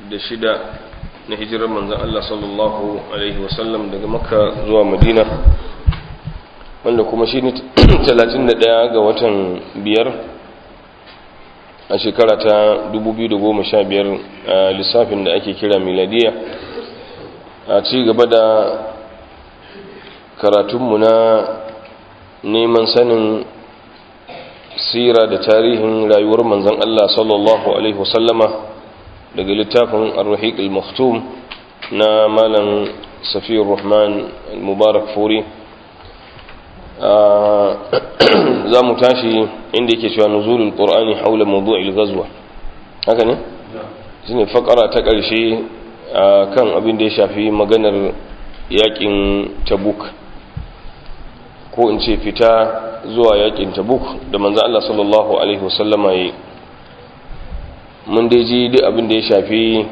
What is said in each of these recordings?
na hijirar manzan Allah sallallahu Alaihi wasallam daga Makka zuwa Madina, wanda kuma shi ne 31 ga watan 5 a shekara ta 2015 a lissafin da ake kira miladiya, a ci gaba da karatunmu na neman sanin sira da tarihin rayuwar manzan Allah sallallahu Alaihi wasallama daga littafin ar-rahiq al-maktum na malam safiyar rahman al-mubarak furi. Za mu tashi inda yake cewa nuzulul qur'ani haula mawdu'il ghazwa, haka ne shine fakara ta ƙarshe kan abin da ya shafi maganar yakin tabuk, ko in ce fita zuwa yakin tabuk da manzo Allah sallallahu alaihi wasallama yi. Mun dai ji duk abin da ya shafi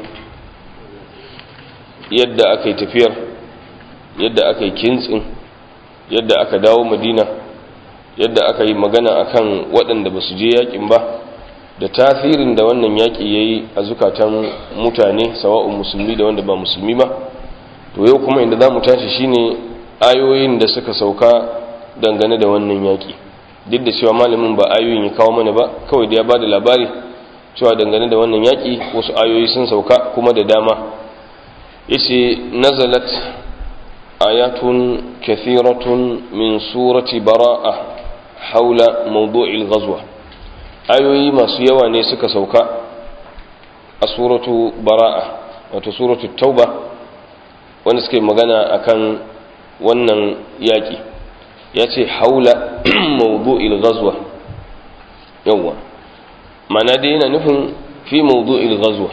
yadda aka yi tafiyar, yadda aka yi kintsin, yadda aka dawo Madina, yadda aka yi magana akan waɗanda ba su je yakin ba, da tasirin da wannan yaƙi ya yi a zukatan mutane sawa'un musulmi da wanda ba musulmi ba. To yau kuma inda za mu tashi shine ayoyin da suka sauka dangane da wannan yaƙi, duk da cewa malamin ba ayoyin ya kawo mana ba, kawai da ya ba da labari cewa dangane da wannan yaƙi wasu ayoyi sun sauka kuma da dama. yace nazalat ayatun kathiratun min surati bara'a haula mawdu'il ghazwa, ayoyi masu yawa ne suka sauka a suratu bara'a, wato suratu tauba, wanda suke magana akan wannan yaƙi. yace haula mawdu'il ghazwa, yawa mana dai yana nufin fi mawdu'il ghazwa.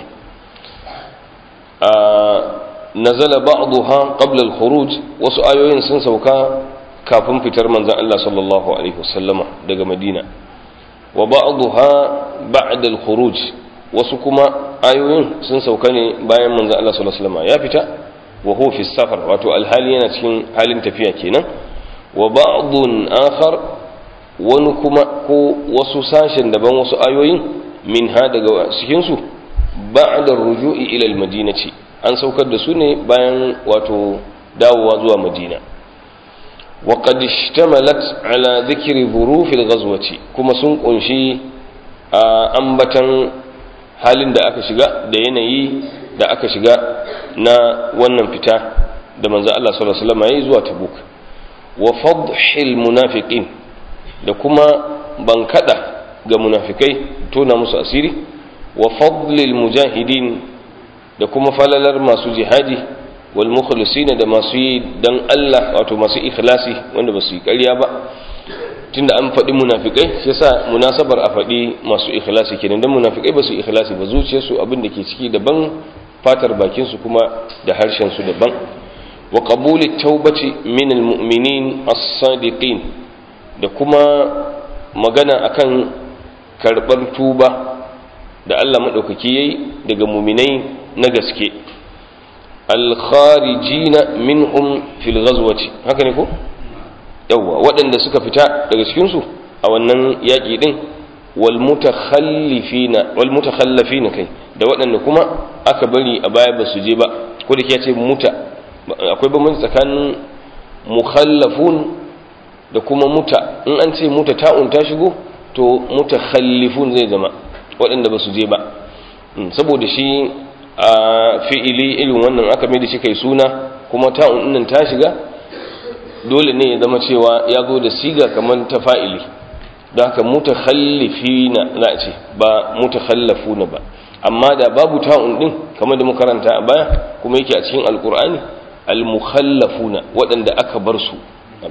nazala ba'daha qabla al-khuruj, wasu ayoyin sun sauka kafin fitar manzon Allah sallallahu alaihi wasallama daga Madina, wa ba'daha ba'da al-khuruj, wasu kuma ayoyin sun sauka ne bayan manzon Allah sallallahu alaihi wasallama ya fita, wa huwa fi safar, wato alhali yana cikin halin tafiya kenan. wa ba'dun akhar, wani kuma ko wasu sashen daban, wasu ayoyin min ha daga cikinsu ba'da ruju'i ila al-madinati, an saukar da su ne bayan wato dawowa zuwa Madina. wa qad ishtamalat ala dhikri dhuruf al-ghazwati, kuma sun kunshi ambatan halin da aka shiga da yanayi da aka shiga na wannan fita da manzo Allah sallallahu alaihi wasallam yayi zuwa Tabuk. wa fadhil munafiqin, da kuma bankada ga munafikai, tona musu asiri. wa fadlil mujahidin, da kuma falalar masu jihadi. wal mukhlisina, da masu yi dan Allah, wato masu ikhlasi wanda ba su yi ƙarya ba. tunda an faɗi munafikai, shi yasa munasabar a faɗi masu ikhlasi kenan, dan munafikai ba su ikhlasi ba, zuciyarsu abin da ke ciki daban, fatar bakin su kuma da harshen su daban. wa qabulit taubati min almu'minin as-sadiqin, da kuma magana akan karbar tuba da Allah madaukaki yayi daga mu'minai na gaske. al-kharijina minhum fil ghazwati, haka ne ko yawa, waɗanda suka fita daga cikin su a wannan yaki din. wal mutakhallifina kai, da waɗanda kuma aka bari a baya ba su je ba, ko da ke ce akwai bambanci tsakanin mukhallafun da kuma muta. in an ce muta ta'un ta shigo, to mutakhallifun zai zama waɗanda ba su je ba, saboda shi a fi'ili irin wannan aka mai da shi kai suna, kuma ta'un nan ta shiga, dole ne ya zama cewa ya zo da siga kamar ta fa'ili, don haka mutakhallifina za a ce, ba mutakhallafuna ba. amma da babu ta'un din kamar da muka karanta a baya, kuma yake a cikin alqur'ani, al-mukhallafuna, waɗanda aka bar su.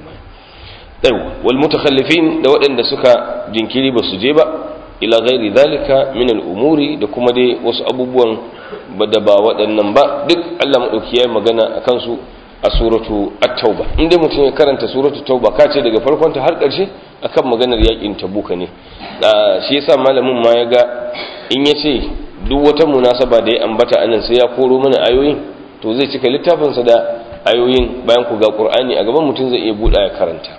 wal mutakhallifin, da waɗanda suka jinkiri ba su je ba, ila ghairi zalika min al-umuri, da kuma dai wasu abubuwan da ba waɗannan ba, duk Allah madauki yayi magana akan su a suratu at-tauba. in dai mutum ya karanta suratu tauba, ka ce daga farkon ta har ƙarshe akan maganar yakin tabuka ne. shi yasa malamin ma ya ga in ya ce duk wata munasaba da ya ambata anan sai ya koro mana ayoyin, to zai cika littafinsa da ayoyin, bayan ku ga Qur'ani a gaban mutum zai iya buɗa ya karanta.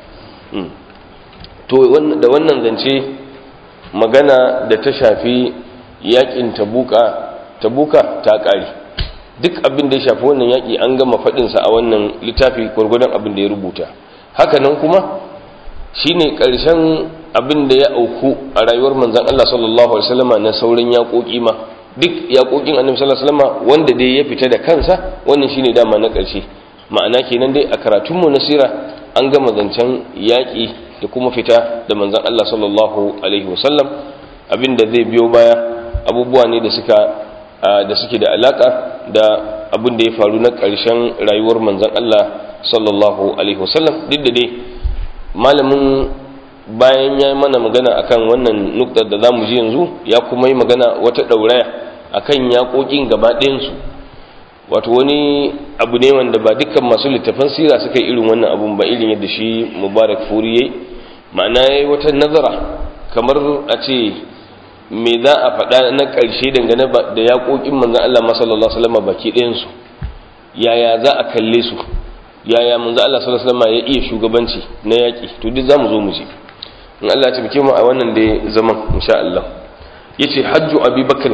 to da wannan zance magana da ta shafi yakin tabuka tabuka ta ƙare. Duk abin da ya shafi wannan yaƙi an gama faɗinsa a wannan littafi gwargwadon abin da ya rubuta. Hakanan kuma shine ƙarshen abin da ya auku a rayuwar manzon Allah sallallahu alaihi wasallama na sauran yaƙoƙi ma. Duk yaƙoƙin annabi sallallahu alaihi wasallama wanda dai ya fita da kansa wannan shine dama na ƙarshe. Ma'ana kenan dai a karatunmu na sira an gama zancen yaƙi da kuma fita da manzon Allah sallallahu alaihi wasallam. Abin da zai biyo baya abubuwa ne da suke da alaka da abin da ya faru na ƙarshen rayuwar manzon Allah sallallahu alaihi wasallam. Duk da dai malamin bayan ya yi mana magana akan wannan nuktar da za mu ji yanzu ya kuma yi magana wata ɗauraya akan yaƙoƙin gaba ɗayansu. Wato wani abu ne wanda ba dukkan masu littafan sira suka yi irin wannan abun ba, irin yadda shi Mubarak Furi yayi. Ma'ana yayi wata nazara kamar a ce me za a faɗa na ƙarshe dangane da yaƙoƙin manzon Allah sallallahu alaihi wasallam baki ɗayansu, yaya za a kalle su, yaya manzon Allah sallallahu alaihi wasallam ya iya shugabanci na yaƙi. To duk zamu zo mu ji in Allah ya tabbake mu a wannan da zaman insha Allah. Yace hajju Abi Bakr,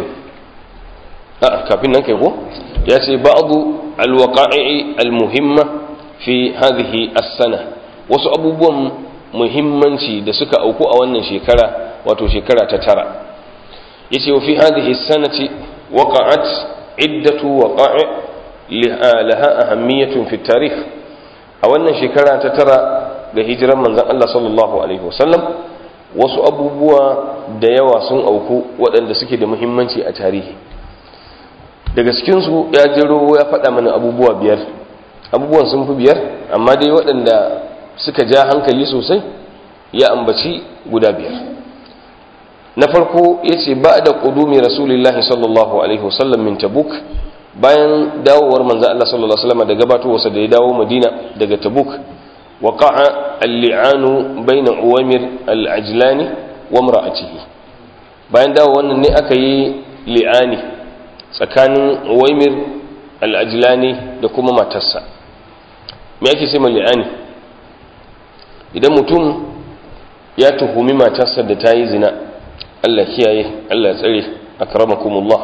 kafin nan kai ko yace ba'du alwaqa'i almuhimma fi hadhihi as-sana, wasu abubuwan muhimmanci da suka auku a wannan shekara, wato shekara ta tara. yace wa fi hadhihi as-sanati waqa'at iddatu waqa'i laha ahammiyatun fi tarikh. A wannan shekara ta tara ga hijiran manzon Allah sallallahu alaihi wasallam wasu abubuwa da yawa sun auku waɗanda suke da muhimmanci a tarihi. Daga cikin su ya jero ya faɗa mana abubuwa biyar. Abubuwan sun fi biyar amma dai waɗanda suka ja hankali sosai ya ambaci guda biyar. Na farko yace ba'da qudumi rasulillahi sallallahu alaihi wasallam min Tabuk, bayan dawowar manzo Allah sallallahu alaihi wasallam da gabatowarsa da ya dawo Madina daga Tabuk, waqa'a al-li'anu baina Uwaymir al-Ajlani wa imra'atihi. Bayan dawo wannan ne aka yi li'ani tsakanin Uwaymir al-Ajlani da kuma matarsa. Me yake ce li'ani? Idan mutum ya tuhumi matarsa da ta yi zina, Allah kiyaye, Allah ya tsare, akramakumullah.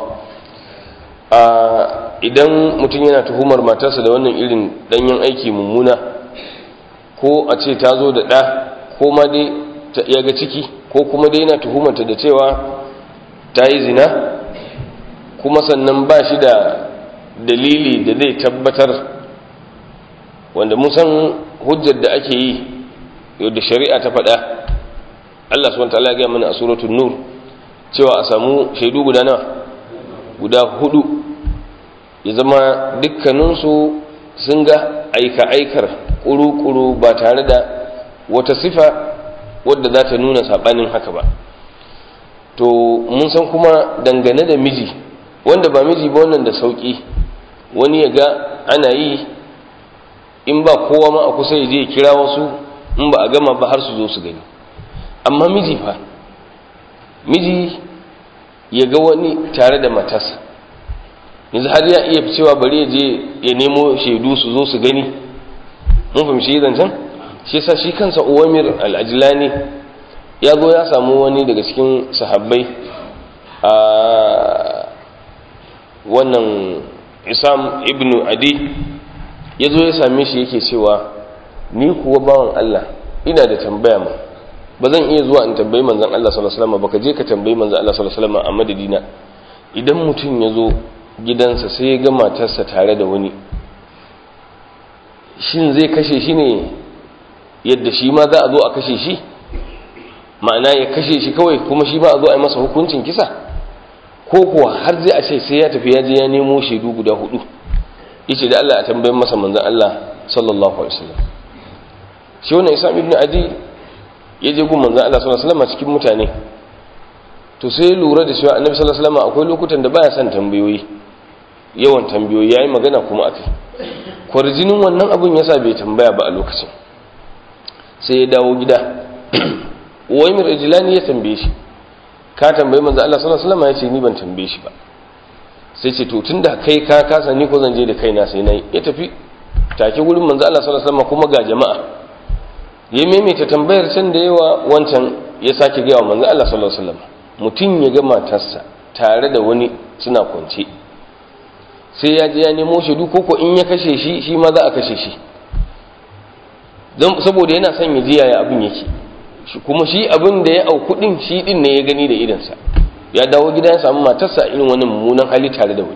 Idan mutum yana tuhumar matarsa da wannan irin danyen aiki mummuna, ko a ce ta zo da ɗa, ko ma dai ya ga ciki, ko kuma dai yana tuhumarta da cewa ta yi zina, kuma sannan ba shi da dalili da zai tabbatar, wanda mun san hujjar da ake yi da shari'a ta faɗa. Allah subhanahu wa ta'ala ya gaya mana a suratul nur cewa a samu shaidu guda nawa? Guda 4, ya zama dukkaninsu sun ga aika-aikar ƙuru-ƙuru ba tare da wata sifa wadda za ta nuna saɓanin haka ba. To mun san kuma dangane da miji, wanda ba miji ba wannan da sauƙi, wani ya ga ana yi in ba kowa ma a kusa ya je ya kira wasu, in ba a gama ba har su zo su gani. Amma miji fa, miji ya ga wani tare da matarsa, yanzu har ya iya cewa bari ya je ya nemo shaidu su zo su gani. Mun fahimci zancen? Shi yasa shi kansa Uwaymir al-Ajlani ya zo ya samu wani daga cikin sahabbai, a wannan Isam ibn Adi, ya zo ya same shi yake cewa ni kuwa bawan Allah ina da tambaya ma, ba zan iya zuwa in tambayi manzon Allah sallallahu alaihi wasallam ba, ka je ka tambayi manzon Allah sallallahu alaihi wasallam a madadina. Idan mutum ya zo gidansa sai ya ga matarsa tare da wani, shin zai kashe shi ne yadda shi ma za a zo a kashe shi? Ma'ana ya kashe shi kawai kuma shi ba a zo a yi masa hukuncin kisa, ko kuwa har zai a ce sai ya tafi ya je ya nemo shaidu guda 4? Yace da Allah a tambayin masa manzon Allah sallallahu alaihi wasallam. Shi wannan Isam ibn Adi ya je gun manzon Allah sallallahu alaihi wasallam cikin mutane, to sai lura da cewa annabi sallallahu alaihi wasallam akwai lokutan da baya son tambayoyi, yawan tambayoyi, yayi magana kuma akai. Kwarjinin wannan abun yasa bai tambaya ba a lokacin. Sai ya dawo gida, Uwaymir al-Ajlani ya tambaye shi, ka tambayi manzon Allah sallallahu alaihi wasallam? Ya ce ni ban tambaye shi ba. Sai ce to tunda kai ka kasa, ni ko zan je da kaina sai nayi. Ya tafi take gurin manzon Allah sallallahu alaihi wasallam kuma ga jama'a. Ya maimaita tambayar can da yawa, wancan ya sake gaya wa manzon Allah sallallahu alaihi wasallam. Mutum ya ga matarsa tare da wani suna kwance, sai ya je ya nemo shaidu ko in ya kashe shi shi ma za a kashe shi don saboda yana son ya ji yaya abin yake kuma shi abin da ya auku din shi din ne ya gani da idansa ya dawo gida ya samu matarsa irin wani mummunan hali tare da wani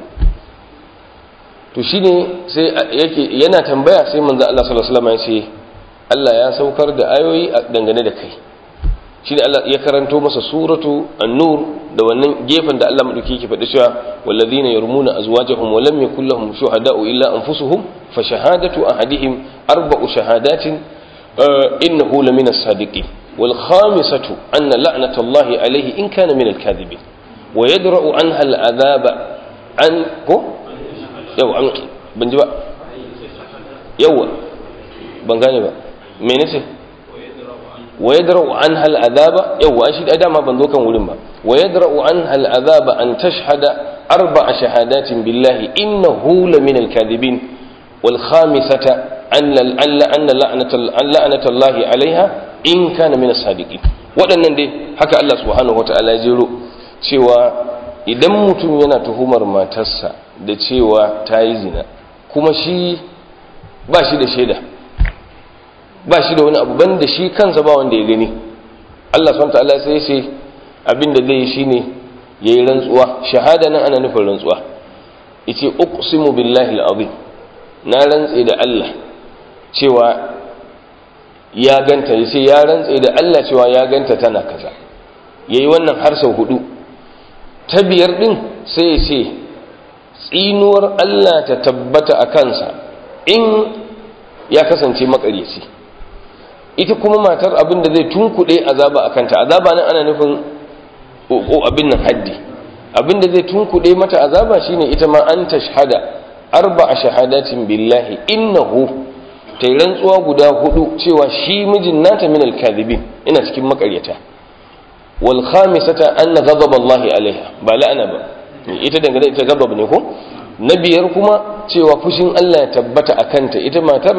to shine sai yake yana tambaya sai manzo Allah sallallahu alaihi wasallam ya ce Allah ya saukar da ayoyi dangane da kai shine Allah ya karanto masa suratu an-nur da wannan gefen da Allah madauki yake faɗi cewa wallazina yarmuna azwajahum wa lam yakul lahum shuhada'u illa anfusuhum fa shahadatu ahadihim arba'u shahadatin innahu lamina as-sadiqin wal khamisatu anna la'natallahi alayhi in kana min al-kadhibin wa yadra'u anha al-adhaba an ko yau an ban ji ba yawa ban gane ba menene ce wa yadra'u anha al'adaba yawa shi da dama ban zo kan wurin ba wa yadra'u anha al'adaba an tashhada arba'a shahadatin billahi innahu la min al-kadhibin wal khamisata anna la'nata Allah 'alayha in kana min as-sadiqin waɗannan dai haka Allah subhanahu wata'ala ya jero cewa idan mutum yana tuhumar matarsa da cewa ta yi zina kuma shi ba shi da shaida ba shi da wani abu ban da shi kansa ba wanda ya gani Allah subhanahu ta'ala sai sai abinda zai yi shine yayi rantsuwa shahada nan ana nufin rantsuwa yace uqsimu billahi al-azim na rantse da Allah cewa ya ganta yace ya rantse da Allah cewa ya ganta tana kaza yayi wannan har sau 4 ta biyar din sai ya ce tsinuwar Allah ta tabbata a kansa in ya kasance makaryaci ita kuma matar abin da zai tunkuɗe azaba a kanta azaba nan ana nufin abin nan haddi abin da zai tunkuɗe mata azaba shine ita ma an tashhada arba'a shahadatin billahi innahu ta rantsuwa guda 4 cewa shi mijin nata min al-kadhibin ina cikin makaryata wal khamisata anna ghadab Allah alaiha ba la'ana ba ita dangane ita ghadab ne ko na biyar kuma cewa fushin Allah ya tabbata akanta ita matar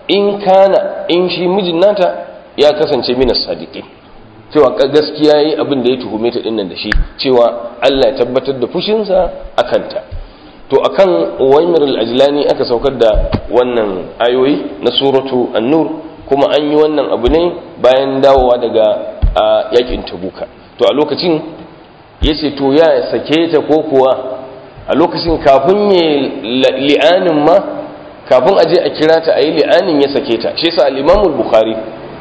in shi mijin nata ya kasance minas sadiqin cewa gaskiya yi abin da ya tuhume ta dinnan da shi cewa Allah ya tabbatar da fushinsa akanta to akan Uwaymir al-Ajlani aka saukar da wannan ayoyi na suratu an-nur kuma an yi wannan abu ne bayan dawowa daga yakin Tabuka to a lokacin yace to ya sake ta ko kuwa a lokacin kafin ya li'anin ma kafin aje a kira ta a yi li'anin ya sake ta shi yasa al-Imam al-Bukhari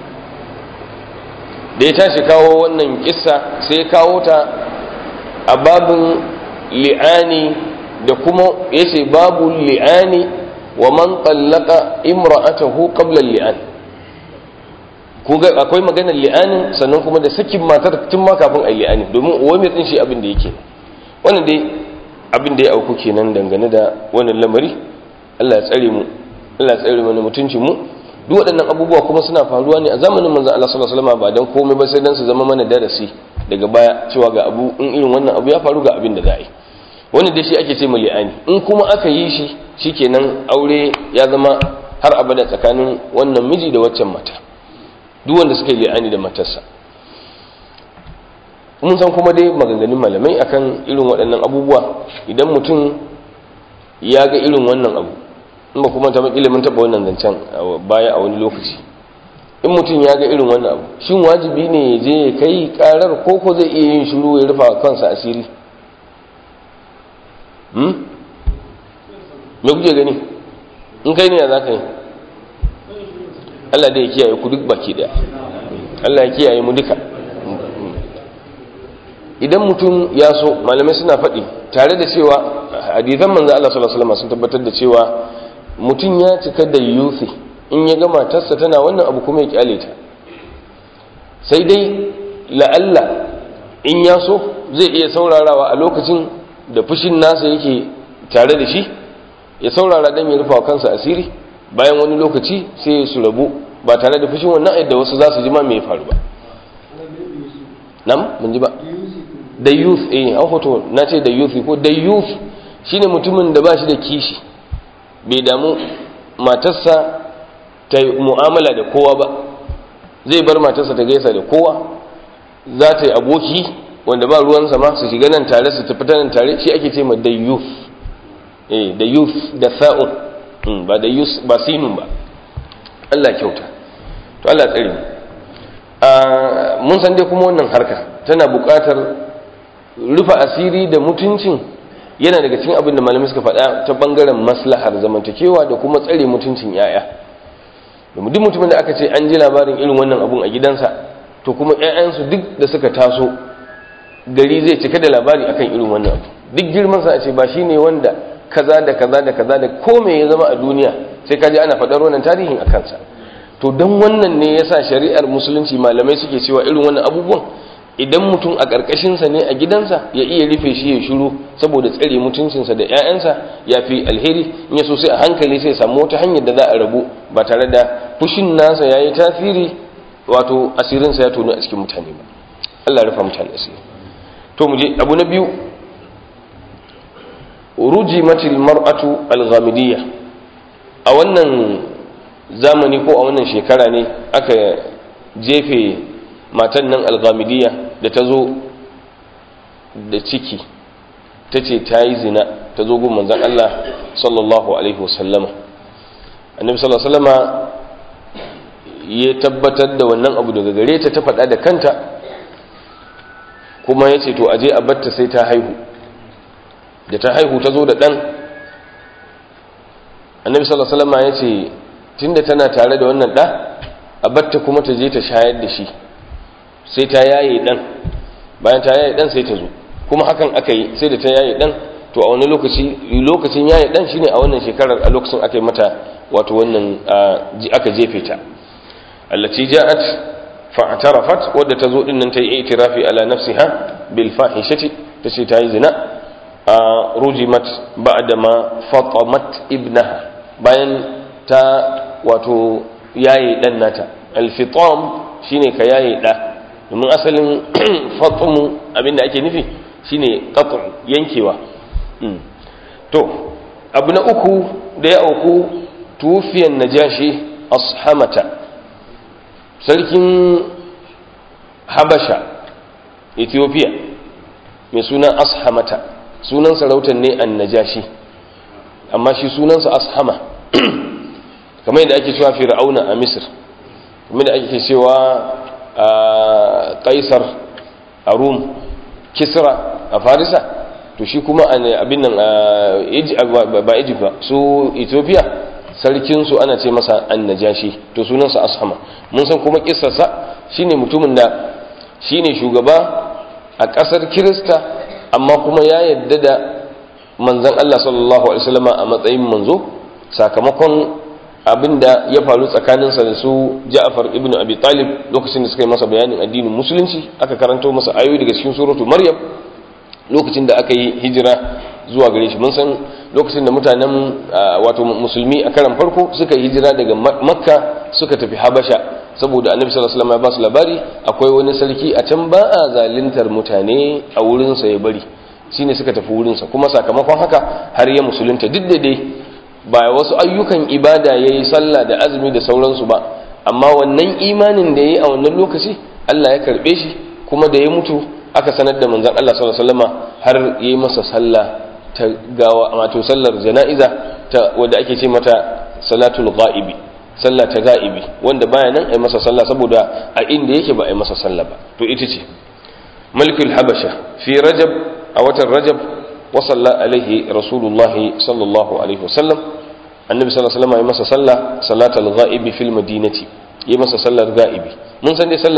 da ya tashi kawo wannan kissa sai kawo ta a babin li'ani da kuma yace babu li'ani wa man tallaqa imra'atahu qabla al-li'an kuga akwai maganar li'anin sannan kuma da sakin matar tun ma kafin a yi li'ani domin Uwaymir din shi abin da yake wannan dai abin da ya auku kenan dangane da wannan lamari Allah ya tsare mu Allah ya tsare mana mutuncin mu duk waɗannan abubuwa kuma suna faruwa ne a zamanin manzon Allah sallallahu alaihi wasallam ba dan komai ba sai dan su zama mana darasi daga baya cewa ga abu in irin wannan abu ya faru ga abin da za a yi wannan dai shi ake ce li'ani in kuma aka yi shi shikenan aure ya zama har abada tsakanin wannan miji da waccan mata duk wanda suka yi li'ani da matarsa mun san kuma dai maganganun malamai akan irin waɗannan abubuwa idan mutum ya ga irin wannan abu in ba kuma ta ilimin taɓa wannan zancen baya a wani lokaci in mutum ya ga irin wannan abu shin wajibi ne ya je ya kai karar ko zai iya yin shiru ya rufa kansa asiri me kuke gani in kai ne ya za ka yi Allah da ya kiyaye ku duk baki daya Allah ya kiyaye mu duka idan mutum ya so malamai suna faɗi tare da cewa hadisan manzo Allah sallallahu alaihi wasallam sun tabbatar da cewa mutum ya cika da yusi in ya ga matarsa tana wannan abu kuma ya kyale ta sai dai la'alla in ya so zai iya saurarawa a lokacin da fushin nasa yake tare da shi ya saurara dan ya rufa kansa asiri bayan wani lokaci sai su rabu ba tare da fushin wannan ayyada wasu za su ji ma me ya faru ba nam mun ji ba da youth an hoto na ce da youth ko da youth shine mutumin da ba shi da kishi bai damu matarsa ta yi mu'amala da kowa ba zai bar matarsa ta gaisa da kowa za ta yi aboki wanda ba ruwansa ma su shiga nan tare su tafi nan tare shi ake ce ma da youth da youth da sa'un ba da youth ba sinun ba. Allah kyauta to Allah tsare mun san dai kuma wannan harka tana buƙatar rufa asiri da mutuncin yana daga cikin abin da malamai suka faɗa ta bangaren maslahar zamantakewa da kuma tsare mutuncin yaya. Domin duk mutumin da aka ce an ji labarin irin wannan abun a gidansa to kuma ƴaƴansu duk da suka taso gari zai cika da labari akan irin wannan abu. Duk girman sa a ce ba shine wanda kaza da kaza da kaza da ko me ya zama a duniya sai kaji ana faɗar wannan tarihin a kansa. To don wannan ne yasa shari'ar musulunci malamai suke cewa irin wannan abubuwan idan mutum a ƙarƙashinsa ne a gidansa ya iya rufe shi ya shiru saboda tsare mutuncinsa da 'ya'yansa ya fi alheri, in ya so sai a hankali sai samu wata hanyar da za a rabu ba tare da fushin nasa ya yi tasiri wato asirinsa ya tonu a cikin mutane ba. Allah rufa mutane asiri. To mu je abu na biyu, rujimatil mar'atu al-ghamidiyya. A wannan zamani ko a wannan shekara ne aka jefe matan nan al-ghamidiyya da ta zo da ciki ta ce ta yi zina, ta zo gun manzan Allah sallallahu alaihi wasallama. Annabi sallallahu alaihi wasallama ya tabbatar da wannan abu daga gare ta, ta faɗa da kanta kuma ya ce to aje a batta sai ta haihu. Da ta haihu ta zo da ɗan. Annabi sallallahu alaihi wasallama ya ce tunda tana tare da wannan ɗa a batta kuma ta je ta shayar da shi sai ta yaye ɗan. Bayan ta yaye ɗan sai ta zo, kuma hakan aka yi sai da ta yaye ɗan. To a wani lokacin yaye ɗan shine a wannan shekarar, a lokacin aka yi mata wato wannan aka jefe ta. Allati ja'at fa'tarafat, wadda ta zo din nan ta yi itirafi ala nafsiha bil fahishati, tace ta yi zina. Rujimat ba'da ma fatamat ibnaha, bayan ta wato yaye ɗan nata. Al-fitam shine ka yaye ɗa, domin asalin fatmu abinda ake nufi shine qat'u, yankewa. To abu na uku da ya auku, tufiyan najashi ashamata, sarkin habasha Ethiopia mai suna ashamata, sunan sarautar ne an najashi amma shi sunansa ashama kamar yadda ake cewa fir'auna a misir, kamar yadda ake cewa kaisar a rum, kisra a farisa, to shi kuma abin nan ba Egypt ba, su Ethiopia sarkinsu ana ce masa annajashi, to sunansa ashama. Mun san kuma kissarsa shine mutumin da shine shugaba a ƙasar Kirista amma kuma ya yadda da manzon Allah sallallahu alaihi wasallam a matsayin manzo sakamakon abinda ya faru tsakaninsa da su Ja'far ibn Abi Talib lokacin da suka yi masa bayanin addinin musulunci, aka karanto masa ayoyi daga cikin suratu Maryam lokacin da aka yi hijira zuwa gare shi. Mun san lokacin da mutanen wato musulmi a karan farko suka yi hijira daga Makka suka tafi Habasha, saboda Annabi sallallahu alaihi wasallam ya ba su labari akwai wani sarki a can ba a zalintar mutane a wurin sa ya bari, shine suka tafi wurin sa, kuma sakamakon haka har ya musulunta. Duk da dai ba wasu ayyukan ibada yayi sallah da azumi da sauransu ba, amma wannan imanin da yayi a wannan lokaci Allah ya karbe shi, kuma da ya mutu aka sanar da manzon Allah sallallahu alaihi wasallam har yayi masa sallah ta gawa, wato sallar jana'iza ta wanda ake ce mata salatul ghaibi, sallah ta ghaibi, wanda baya nan ai masa sallah saboda a inda yake ba ai masa sallah ba. To ita ce malikul habasha fi rajab, a watan rajab, wa salla alaihi rasulullahi sallallahu alaihi wasallam, annabi sallallahu alaihi wasallam ya masa sallah salatul ghaibi fil madinati, ya masa sallar ghaibi. mun san dai sallar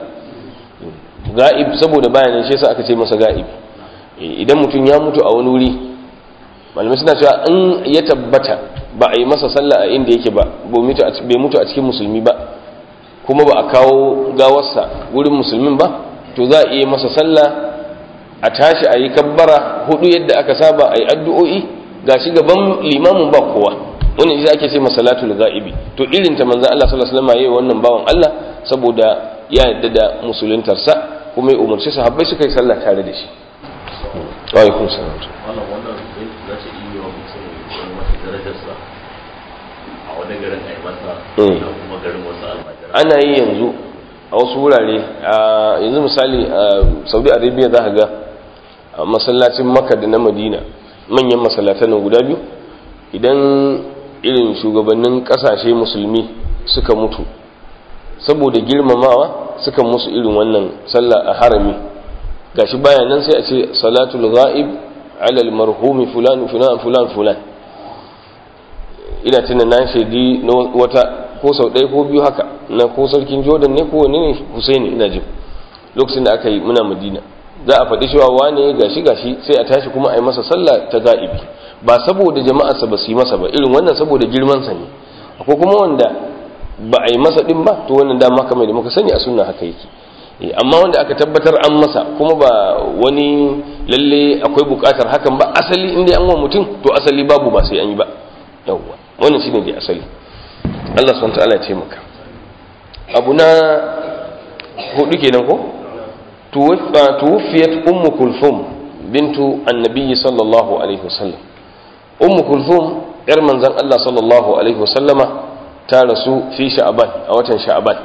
ga'ib saboda bayanin shi yasa aka ce masa ga'ib. Idan mutum ya mutu a wani wuri, malamai suna cewa in ya tabbata ba a yi masa sallah a inda yake ba, bai mutu a cikin musulmi ba, kuma ba a kawo gawarsa wurin musulmin ba, to za a iya masa sallah a tashi a yi kabbara hudu yadda aka saba, a yi addu'o'i gashi gaban limamin ba kowa. wannan ita ake ce masalatul ga'ibi. To irin ta manzon Allah sallallahu alaihi wasallam yayi wannan bawan Allah saboda ya yadda da musuluntarsa, kuma ya umarci sahabbai suka yi sallah tare da shi. Wa alaikum salam. Wannan za ta iya wa mutum wata darajarsa a wani garin a yi masa da kuma garin wasu almajira. Ana yi yanzu a wasu wurare, yanzu misali a Saudi Arabia za ka ga a masallacin Makka da na Madina manyan masallatan guda biyu idan irin shugabannin kasashe musulmi suka mutu saboda girmamawa suka musu irin wannan sallah a harami gashi baya nan sai a ce salatul ghaib ala al marhumi fulan fulan fulan fulan ina tuna na shaidi wata ko sau ɗaya ko biyu haka na ko sarkin jordan ne ko wani ne husaini ina jin lokacin da aka yi muna madina za a faɗi cewa wane gashi sai a tashi kuma a yi masa sallah ta ga'ibi ba saboda jama'arsa ba su yi masa ba irin wannan saboda girmansa ne akwai kuma wanda ba a yi masa ɗin ba to wannan dama kamar da muka sani a sunna haka yake amma wanda aka tabbatar an masa kuma ba wani lalle akwai buƙatar hakan ba asali inda an wa mutum to asali babu ba sai an yi ba yawwa wannan shine dai asali Allah subhanahu wa ta'ala ya taimaka abu na hudu kenan ko tuwfiyat ummu kulthum bintu annabi sallallahu alaihi wasallam ummu kulthum yar manzon Allah sallallahu alaihi wasallama ta rasu fi sha'ban a watan sha'ban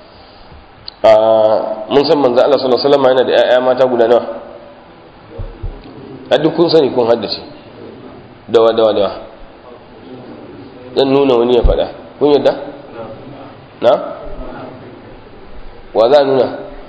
mun san manzon Allah sallallahu alaihi wasallama yana da ƴaƴa mata guda nawa a duk kun sani kun haddace dawa dan nuna wani ya faɗa kun yadda na wa za nuna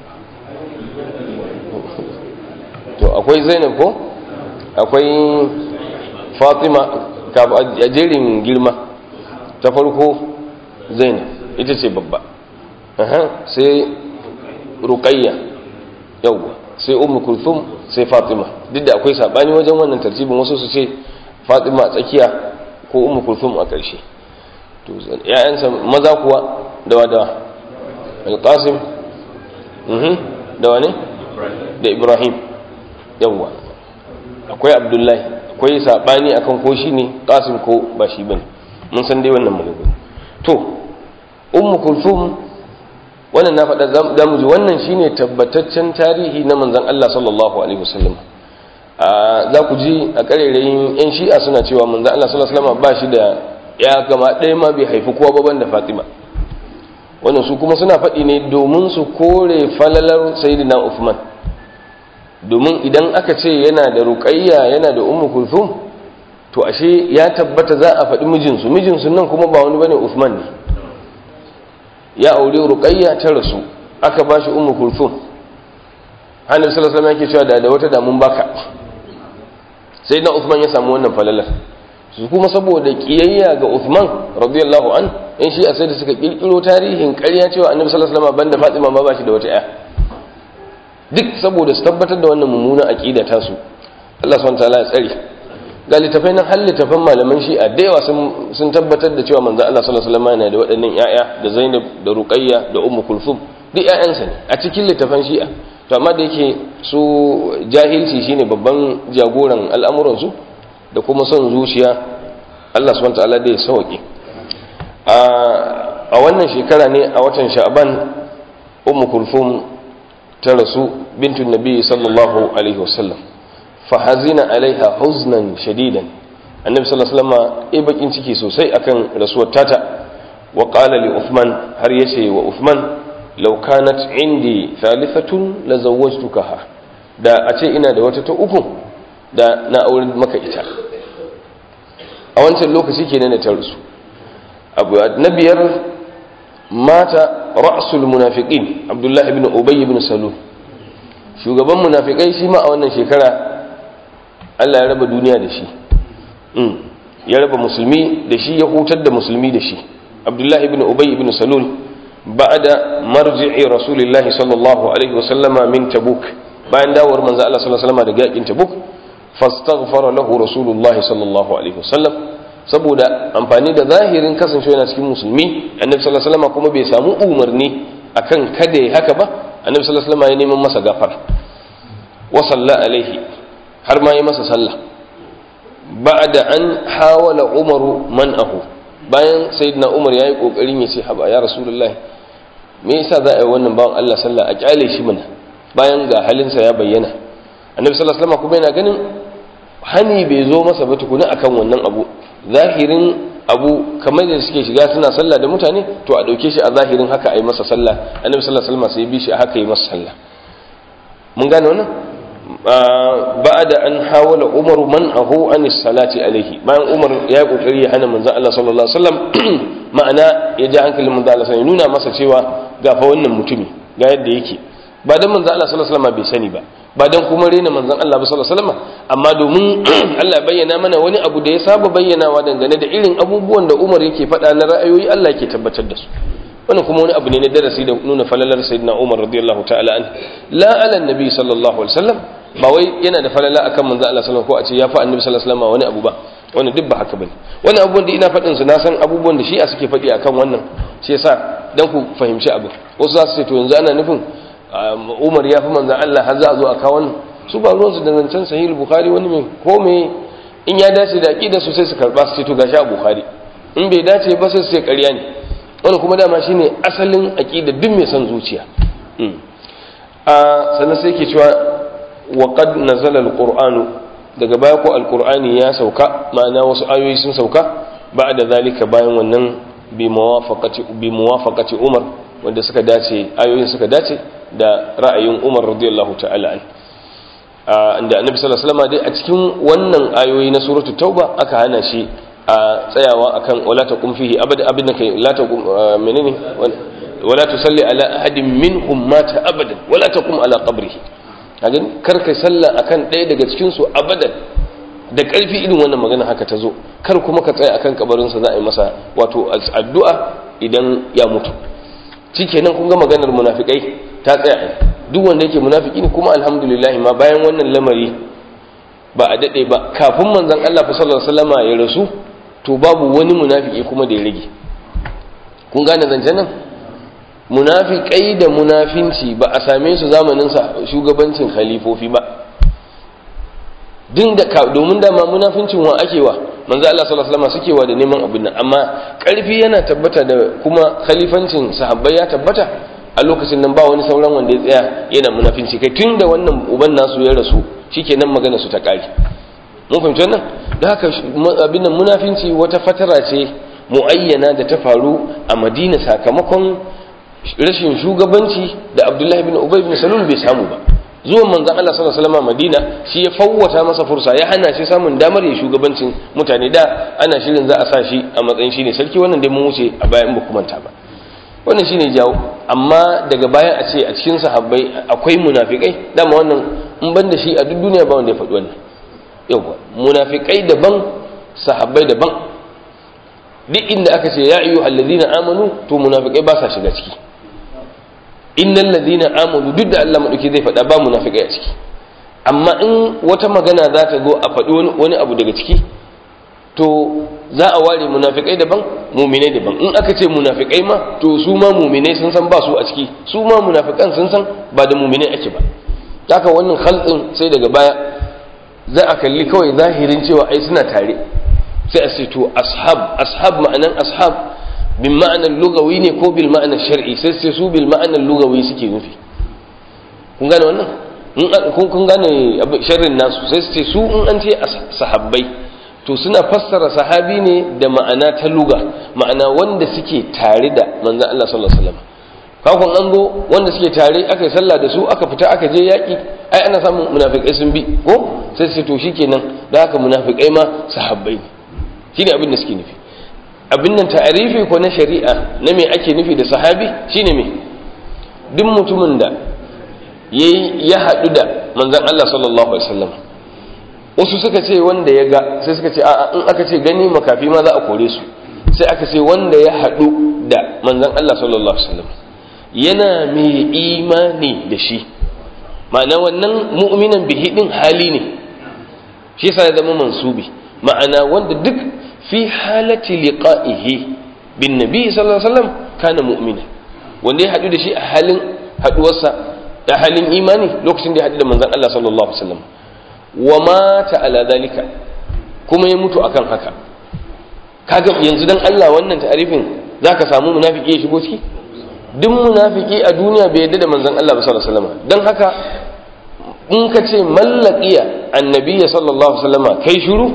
to akwai zainab ko akwai fatima a jerin girma ta farko zainab ita ce babba sai ruqayya yawwa sai ummu kulthum sai fatima duk da akwai sabani wajen wannan tartibin wasu su ce fatima a tsakiya ko ummu kulthum a ƙarshe to ƴaƴansa maza kuwa da al-qasim da wane da ibrahim yawwa akwai abdullahi akwai sabani akan ko shi ne qasim ko ba shi bane mun san dai wannan magana to ummu kulthum wannan na faɗa za mu ji wannan shine tabbataccen tarihi na manzon Allah sallallahu alaihi wasallam za ku ji a karerayin yan shi'a suna cewa manzon Allah sallallahu alaihi wasallam ba shi da ya gama ɗaya ma bai haifi kowa ba banda Fatima wannan su kuma suna faɗi ne domin su kore falalar sayyidina Uthman domin idan aka ce yana da ruqayya yana da ummu kulthum to ashe ya tabbata za a faɗi mijinsu nan kuma ba wani bane Uthman ne ya aure ruqayya ta rasu aka bashi ummu kulthum Annabi sallallahu alaihi wasallam yake cewa da wata damun baka sayyidina Uthman ya samu wannan falalar su kuma saboda kiyayya ga Uthman radiyallahu an in shi a sai da suka kirkiro tarihin ƙarya cewa Annabi sallallahu alaihi wasallam banda Fatima ma bashi da wata ƴa duk saboda su tabbatar da wannan mummunan aqida ta su Allah subhanahu wataala ya tsare ga litafai nan har litafan malaman shi'a da yawa sun tabbatar da cewa manzo Allah sallallahu alaihi wasallam yana da waɗannan ƴaƴa da Zainab da Ruqayya da Ummu Kulthum duk ƴaƴansa ne a cikin litafan shi'a to amma da yake su jahilci shine babban jagoran al'amuran su da kuma son zuciya Allah subhanahu wataala da ya sauke a wannan shekara ne a watan Sha'ban Ummu Kulthum ta rasu bintun Nabi sallallahu alaihi wasallam fahazina alaiha huznan shadidan annabi sallallahu alaihi wasallam bakin ciki sosai akan rasuwar tata wa qala li Uthman har yace wa Uthman law kanat indi thalithatun la zawwajtukaha da a ce ina da wata ta uku da na aure maka ita a wancan lokaci kenan da ta rasu abu na biyar mata ra'sul munafiqin Abdullah ibn Ubay ibn Salul shugaban munafikai shi ma a wannan shekara Allah ya raba duniya da shi ya raba musulmi da shi ya hutar da musulmi da shi Abdullah ibn Ubay ibn Salul ba'da marji'i Rasulillahi sallallahu alaihi wasallama min Tabuk bayan dawowar manzo Allah sallallahu alaihi wasallama daga yakin Tabuk fastaghfara lahu Rasulullahi sallallahu alaihi wasallam saboda amfani da zahirin kasancewa yana cikin musulmi annabi sallallahu alaihi wasallama kuma bai samu umarni akan kada ya haka ba annabi sallallahu alaihi wasallama ya neman masa gafara wa salla alaihi har ma yi masa sallah ba'da an hawala umaru man'ahu bayan sayyidina umar yayi kokarin ya ce haba ya rasulullah me yasa za a yi wannan bawan Allah sallah a kyale shi mana bayan ga halinsa ya bayyana annabi sallallahu alaihi wasallam kuma yana ganin hani bai zo masa ba tukuna akan wannan abu zahirin abu kamar da suke shiga suna sallah da mutane to a dauke shi a zahirin haka a yi masa sallah annabi sallallahu alaihi wasallam sai bi shi a haka yi masa sallah mun gane wannan ba'da an hawala Umar man'ahu an salati alaihi bayan Umar ya kokari ya hana manzon Allah sallallahu alaihi wasallam ma'ana ya ji hankalin manzon Allah sai nuna masa cewa ga fa wannan mutumi ga yadda yake ba dan manzon Allah sallallahu alaihi wasallam bai sani ba dan kuma rena manzon Allah sallallahu alaihi wasallam amma domin Allah bayyana mana wani abu da ya saba bayyanawa dangane da irin abubuwan da Umar yake faɗa na ra'ayoyi Allah yake tabbatar da su wannan kuma wani abu ne na darasi da nuna falalar sayyidina Umar radiyallahu ta'ala an la ala annabi sallallahu alaihi wasallam ba wai yana da falala akan manzon Allah sallallahu alaihi wasallam ko a ce ya fa annabi sallallahu alaihi wasallam wani abu ba wannan duk ba haka bane wannan abubuwan da ina faɗin su na san abubuwan da shi a suke faɗi akan wannan shi yasa dan ku fahimci abu wasu za su ce to yanzu ana nufin Umar ya fi manzan Allah har za a zo a kawo wannan su ba ruwansu da zancen sahih bukhari wani mai ko me in ya dace da aqida su sai su karba su ce to gashi a bukhari in bai dace ba sai su ce ƙarya ne wannan kuma dama shine asalin aqida duk mai son zuciya sannan sai yake cewa wa qad nazala alqur'anu daga baya ko alqur'ani ya sauka ma'ana wasu ayoyi sun sauka ba'da zalika bayan wannan bi muwafaqati Umar wanda suka dace ayoyin suka dace da ra'ayin Umar radiyallahu ta'ala an inda Annabi sallallahu alaihi wasallam dai a cikin wannan ayoyi na suratul tauba aka hana shi a tsayawa akan wala taqum fihi abin kai la taqum menene wala tusalli ala ahadin minhum mata abadan wala taqum ala qabrihi kaga kar kai sallah akan ɗaya daga cikin su abadan da ƙarfi irin wannan magana haka ta zo kar kuma ka tsaya akan kabarin sa za a yi masa wato addu'a idan ya mutu shikenan kun ga maganar munafikai ta tsaya duk wanda yake munafiki ne kuma alhamdulillah ma bayan wannan lamari ba a dade ba kafin manzon Allah sallallahu alaihi wasallama ya rasu to babu wani munafiki kuma da ya rage kun gane zancen nan munafikai da munafinci ba a same su zamanin sa shugabancin khalifofi ba domin dama munafincin wa ake wa manzo Allah sallallahu alaihi wasallam suke wa da neman abin nan amma karfi yana tabbata da kuma khalifancin sahabbai ya tabbata a lokacin nan ba wani sauran wanda ya tsaya yana munafinci kai tunda wannan uban nasu ya rasu shikenan magana su ta kare mun fahimci wannan da haka abin nan munafinci wata fatara ce muayyana da ta faru a Madina sakamakon rashin shugabanci da Abdullahi bin Ubay bin Salul bai samu ba zuwan manzon Allah sallallahu alaihi wasallam Madina shi ya fawwata masa fursa ya hana shi samun damar ya shugabancin mutane da ana shirin za a sa shi a matsayin shine sarki wannan dai mun wuce a bayan ba kumanta ba wannan shine jawo amma daga baya a ce a cikin sahabbai akwai munafikai dama wannan in ban da shi a duk duniya ba wanda ya faɗi wannan yawa munafikai daban sahabbai daban duk inda aka ce ya ayyuhal ladina amanu to munafikai ba sa shiga ciki innal ladina amanu duk da Allah madauki zai faɗa ba munafikai a ciki amma in wata magana za ta zo a faɗi wani abu daga ciki to za a ware munafikai daban muminai daban in aka ce munafikai ma to su ma muminai sun san ba su a ciki su ma munafikan sun san ba da muminai ake ba haka wannan khalqin sai daga baya za a kalli kawai zahirin cewa ai suna tare sai a ce to ashab ma'anan ashab bin ma'anar lugawi ne ko bil ma'anar shar'i sai sai su bil ma'anar lugawi suke nufi kun gane wannan kun gane sharrin nasu sai su ce su in an ce sahabbai to suna fassara sahabi ne da ma'ana ta luga ma'ana wanda suke tare da manzon Allah sallallahu alaihi wasallam kafin an zo wanda suke tare aka yi sallah da su aka fita aka je yaki ai ana samun munafikai sun bi ko sai su to shikenan da haka munafikai ma sahabbai shine abin da suke nufi abin nan ta'arifi ko na shari'a na me ake nufi da sahabi shine me duk mutumin da ya haɗu da manzon Allah sallallahu alaihi wasallam wasu suka ce wanda ya ga sai suka ce a'a in aka ce gani makafi ma za a kore su sai aka ce wanda ya haɗu da manzon Allah sallallahu alaihi wasallam yana mai imani da shi ma'ana wannan mu'minan bihi din hali ne shi yasa ya zama mansubi ma'ana wanda duk fi halati liqa'ihi bin nabi sallallahu alaihi wasallam kana mu'mina wanda ya haɗu da shi a halin haɗuwarsa da halin imani lokacin da ya haɗu da manzon Allah sallallahu alaihi wasallam wa mata ala dalika kuma ya mutu akan haka kaga yanzu dan Allah wannan ta'arifin zaka samu munafiki ya shigo ciki duk munafiki a duniya bai yadda da manzon Allah sallallahu alaihi wasallam dan haka in ka ce mallaqiya annabiyya sallallahu alaihi wasallam kai shiru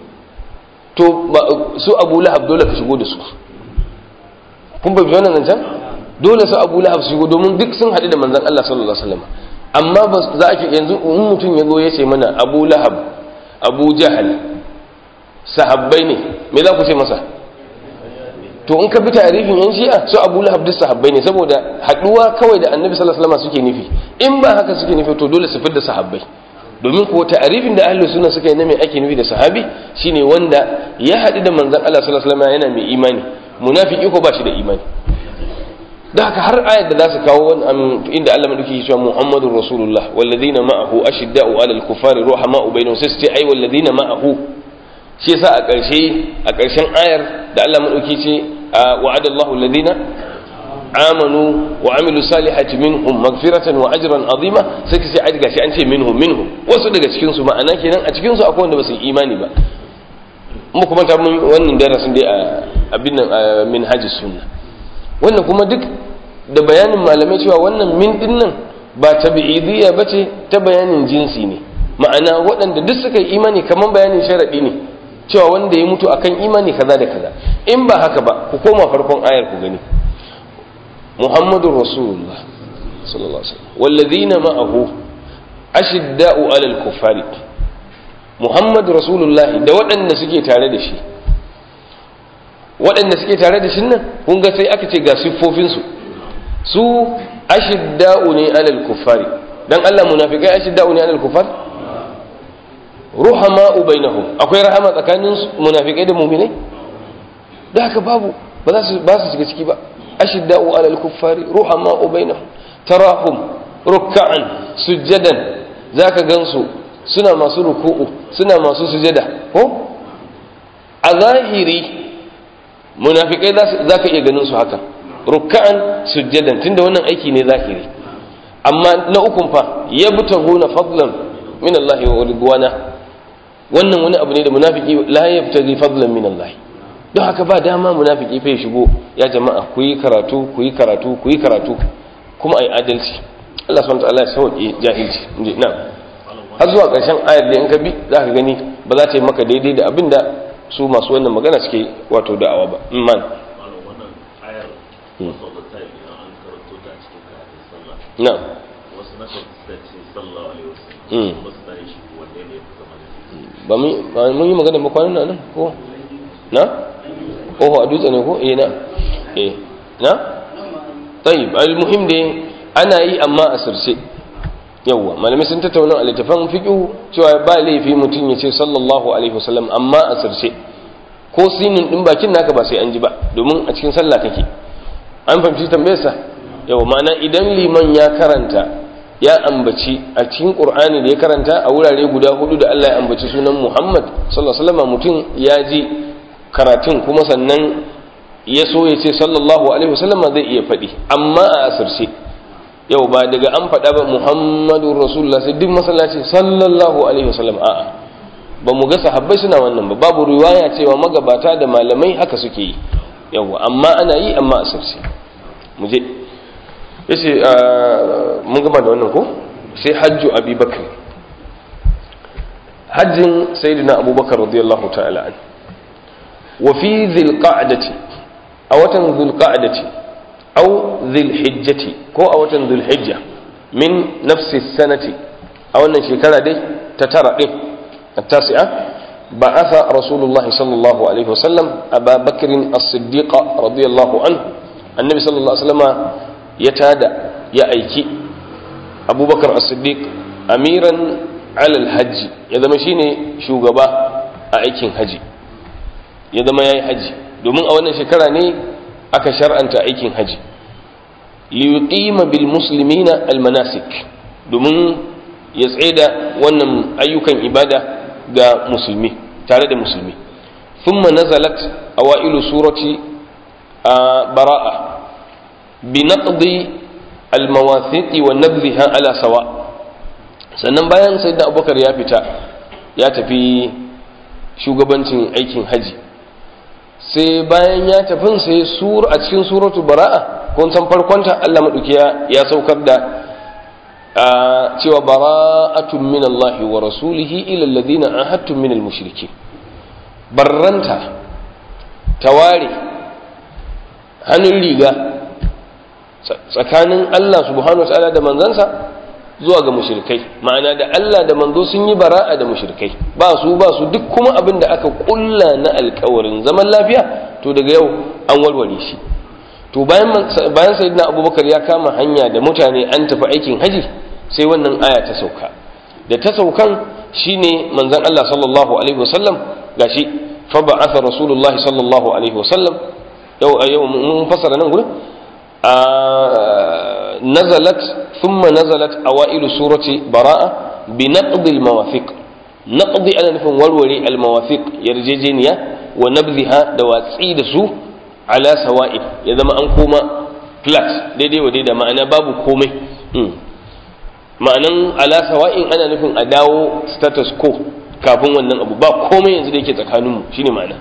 to su Abu Lahab dole ka shigo da su kun bai wannan nan dole su Abu Lahab shigo domin duk sun haɗu da manzon Allah sallallahu alaihi wasallam amma ba za a yanzu in mutum ya zo ya ce mana Abu Lahab Abu Jahal sahabbai ne me za ku ce masa? To in ka bi tarihin yan shi'a su Abu Lahab duk sahabbai ne saboda haduwa kawai da Annabi sallallahu alaihi wasallam suke nufi, in ba haka suke nufi to dole su fidda sahabbai, domin kuwa ta'arifin da ahlus sunna suka yi na me ake nufi da sahabi shine wanda ya haɗu da manzon Allah sallallahu alaihi wasallam yana mai imani, munafiki ko ba shi da imani. da haka har ayat da za su kawo inda Allah madauki cewa Muhammadur Rasulullah walladhina ma'ahu ashidda'u 'alal kuffari ruhama'u bainahum, sai su ce ai walladhina ma'ahu, shi yasa a ƙarshen ayar da Allah madauki ce wa'adallahu alladhina amanu wa amilu salihati minhum maghfiratan wa ajran azima, sai kace ai gashi an ce minhum wasu daga cikin su, ma'ana kenan a cikin su akwai wanda ba su imani ba. mu kuma ta mun wannan darasin dai a abin nan minhajus sunna, wannan kuma duk da bayanin malamai cewa wannan min din nan ba tabi'idiyya bace, ta bayanin jinsi ne, ma'ana waɗanda duk suka yi imani kaman bayanin sharadi ne cewa wanda ya mutu akan imani kaza da kaza. In ba haka ba ku koma farkon ayar ku gani Muhammadur Rasulullah sallallahu alaihi wasallam walladhina ma'ahu ashidda'u 'alal kuffari, Muhammadur Rasulullah da waɗanda suke tare da shi, waɗanda suke tare da shi nan kun ga sai aka ce ga siffofinsu, su ashidda'u ne 'alal kuffari, dan Allah munafikai ashidda'u ne 'alal kuffari, ruhama'u bainahum, akwai rahama tsakanin munafikai da mu'minai, da haka babu ba su shiga ciki ba. ashidda'u 'alal kuffari ruhama'u bainahum tarahum ruk'an sujadan, zaka gansu suna masu ruku'u suna masu sujada ko a zahiri munafikai zaka iya ganin su haka ruk'an sujadan, tunda wannan aiki ne zahiri. amma na ukun fa yabtaguna fadlan min Allah wa ridwana, wannan wani abu ne da munafiki la yabtaghi fadlan min Allah, don haka ba dama munafiki fa ya shigo ya jama'a ku yi karatu kuma ai adalci. Allah subhanahu wa ta'ala ya sauke jahilci. Na'am, har zuwa ƙarshen ayar da in ka bi za ka gani ba za ta yi maka daidai da abin da su masu wannan magana suke wato da'awa ba. Man wannan ayar wasu da ta yi an karanto ta cikin karatun sallah. Na'am, wasu na kan ce sallallahu alaihi wasallam wasu na shi wanne ne ya zama da ba mun yi magana ba kwanan nan ko na a dutse ne ko na tayyib. al-muhim dai ana yi amma a sirce. yawwa malamai sun tattauna a littafin fiqh cewa ba laifi mutum ya ce sallallahu alaihi wasallam amma a sirce, ko sinin din bakin naka ba sai an ji ba, domin a cikin sallah kake. an fahimci tambayar sa? yawwa ma'ana idan liman ya karanta ya ambaci a cikin qur'ani da ya karanta a wurare guda 4 da Allah ya ambaci sunan Muhammad sallallahu alaihi wasallam, mutum ya ji karatun kuma sannan ya so ya ce sallallahu alaihi wasallam zai iya faɗi, amma a asirce. yau ba daga an faɗa ba Muhammadur Rasulullah sai duk masallaci sallallahu alaihi wasallam, a'a ba mu ga sahabbai suna wannan ba, babu riwaya cewa magabata da malamai haka suke yi. yau amma ana yi amma asirce. mu je yace mun gama da wannan ko sai hajju Abi Bakr, hajjin sayyidina Abubakar radiyallahu ta'ala an wa fi dhil qa'dati a watan dhil qa'dati aw dhil hijjati ko a watan dhil hijja min nafsi sanati, a wannan shekara dai ta tara din at-tasi'a ba'atha rasulullahi sallallahu alaihi wasallam Aba Bakr as-Siddiq radiyallahu anhu, annabi sallallahu alaihi wasallam ya aiki Abubakar as-Siddiq amiran ala al-hajj, ya zama shine shugaba a aikin haji, ya zama yayi haji, domin a wannan shekara ne aka shar'anta aikin haji, liyuqima bil muslimina al manasik, domin ya tsaida wannan ayyukan ibada ga musulmi tare da musulmi. thumma nazalat awailu surati bara'a bi naqdi al mawathiq wa nabdhiha ala sawa. sannan bayan sayyidina Abubakar ya fita ya tafi shugabancin aikin haji, sai bayan ya tafin sai a cikin suratu bara'a kun san farkonta Allah madukiya ya saukar da cewa bara'atun min Allah wa rasulihi ila alladhina ahadtum min al-mushrikeen, barranta taware hannun riga tsakanin Allah subhanahu wa ta'ala da manzansa zuwa ga mushrikai, ma'ana da Allah da manzo sun yi bara'a da mushrikai, ba su duk kuma abin da aka kulla na alkawarin zaman lafiya to daga yau an warware shi. To bayan sayyidina Abubakar ya kama hanya da mutane an tafi aikin haji, sai wannan aya ta sauka. Da ta saukan shine manzon Allah sallallahu alaihi wasallam gashi fa ba'atha rasulullahi sallallahu alaihi wasallam yau mun fassara nan gurin nazalat thumma nazalat awailu surati bara'a bi naqd al mawafiq. naqdi ana nufin warware al mawafiq, yarjejeniya, wa nabdhiha da watsi da su ala sawa'i, ya zama an koma flat daidai wa daidai, ma'ana babu komai. Ma'anan ala sawa'in ana nufin a dawo status quo kafin wannan abu, ba komai yanzu da yake tsakaninmu, shine ma'ana.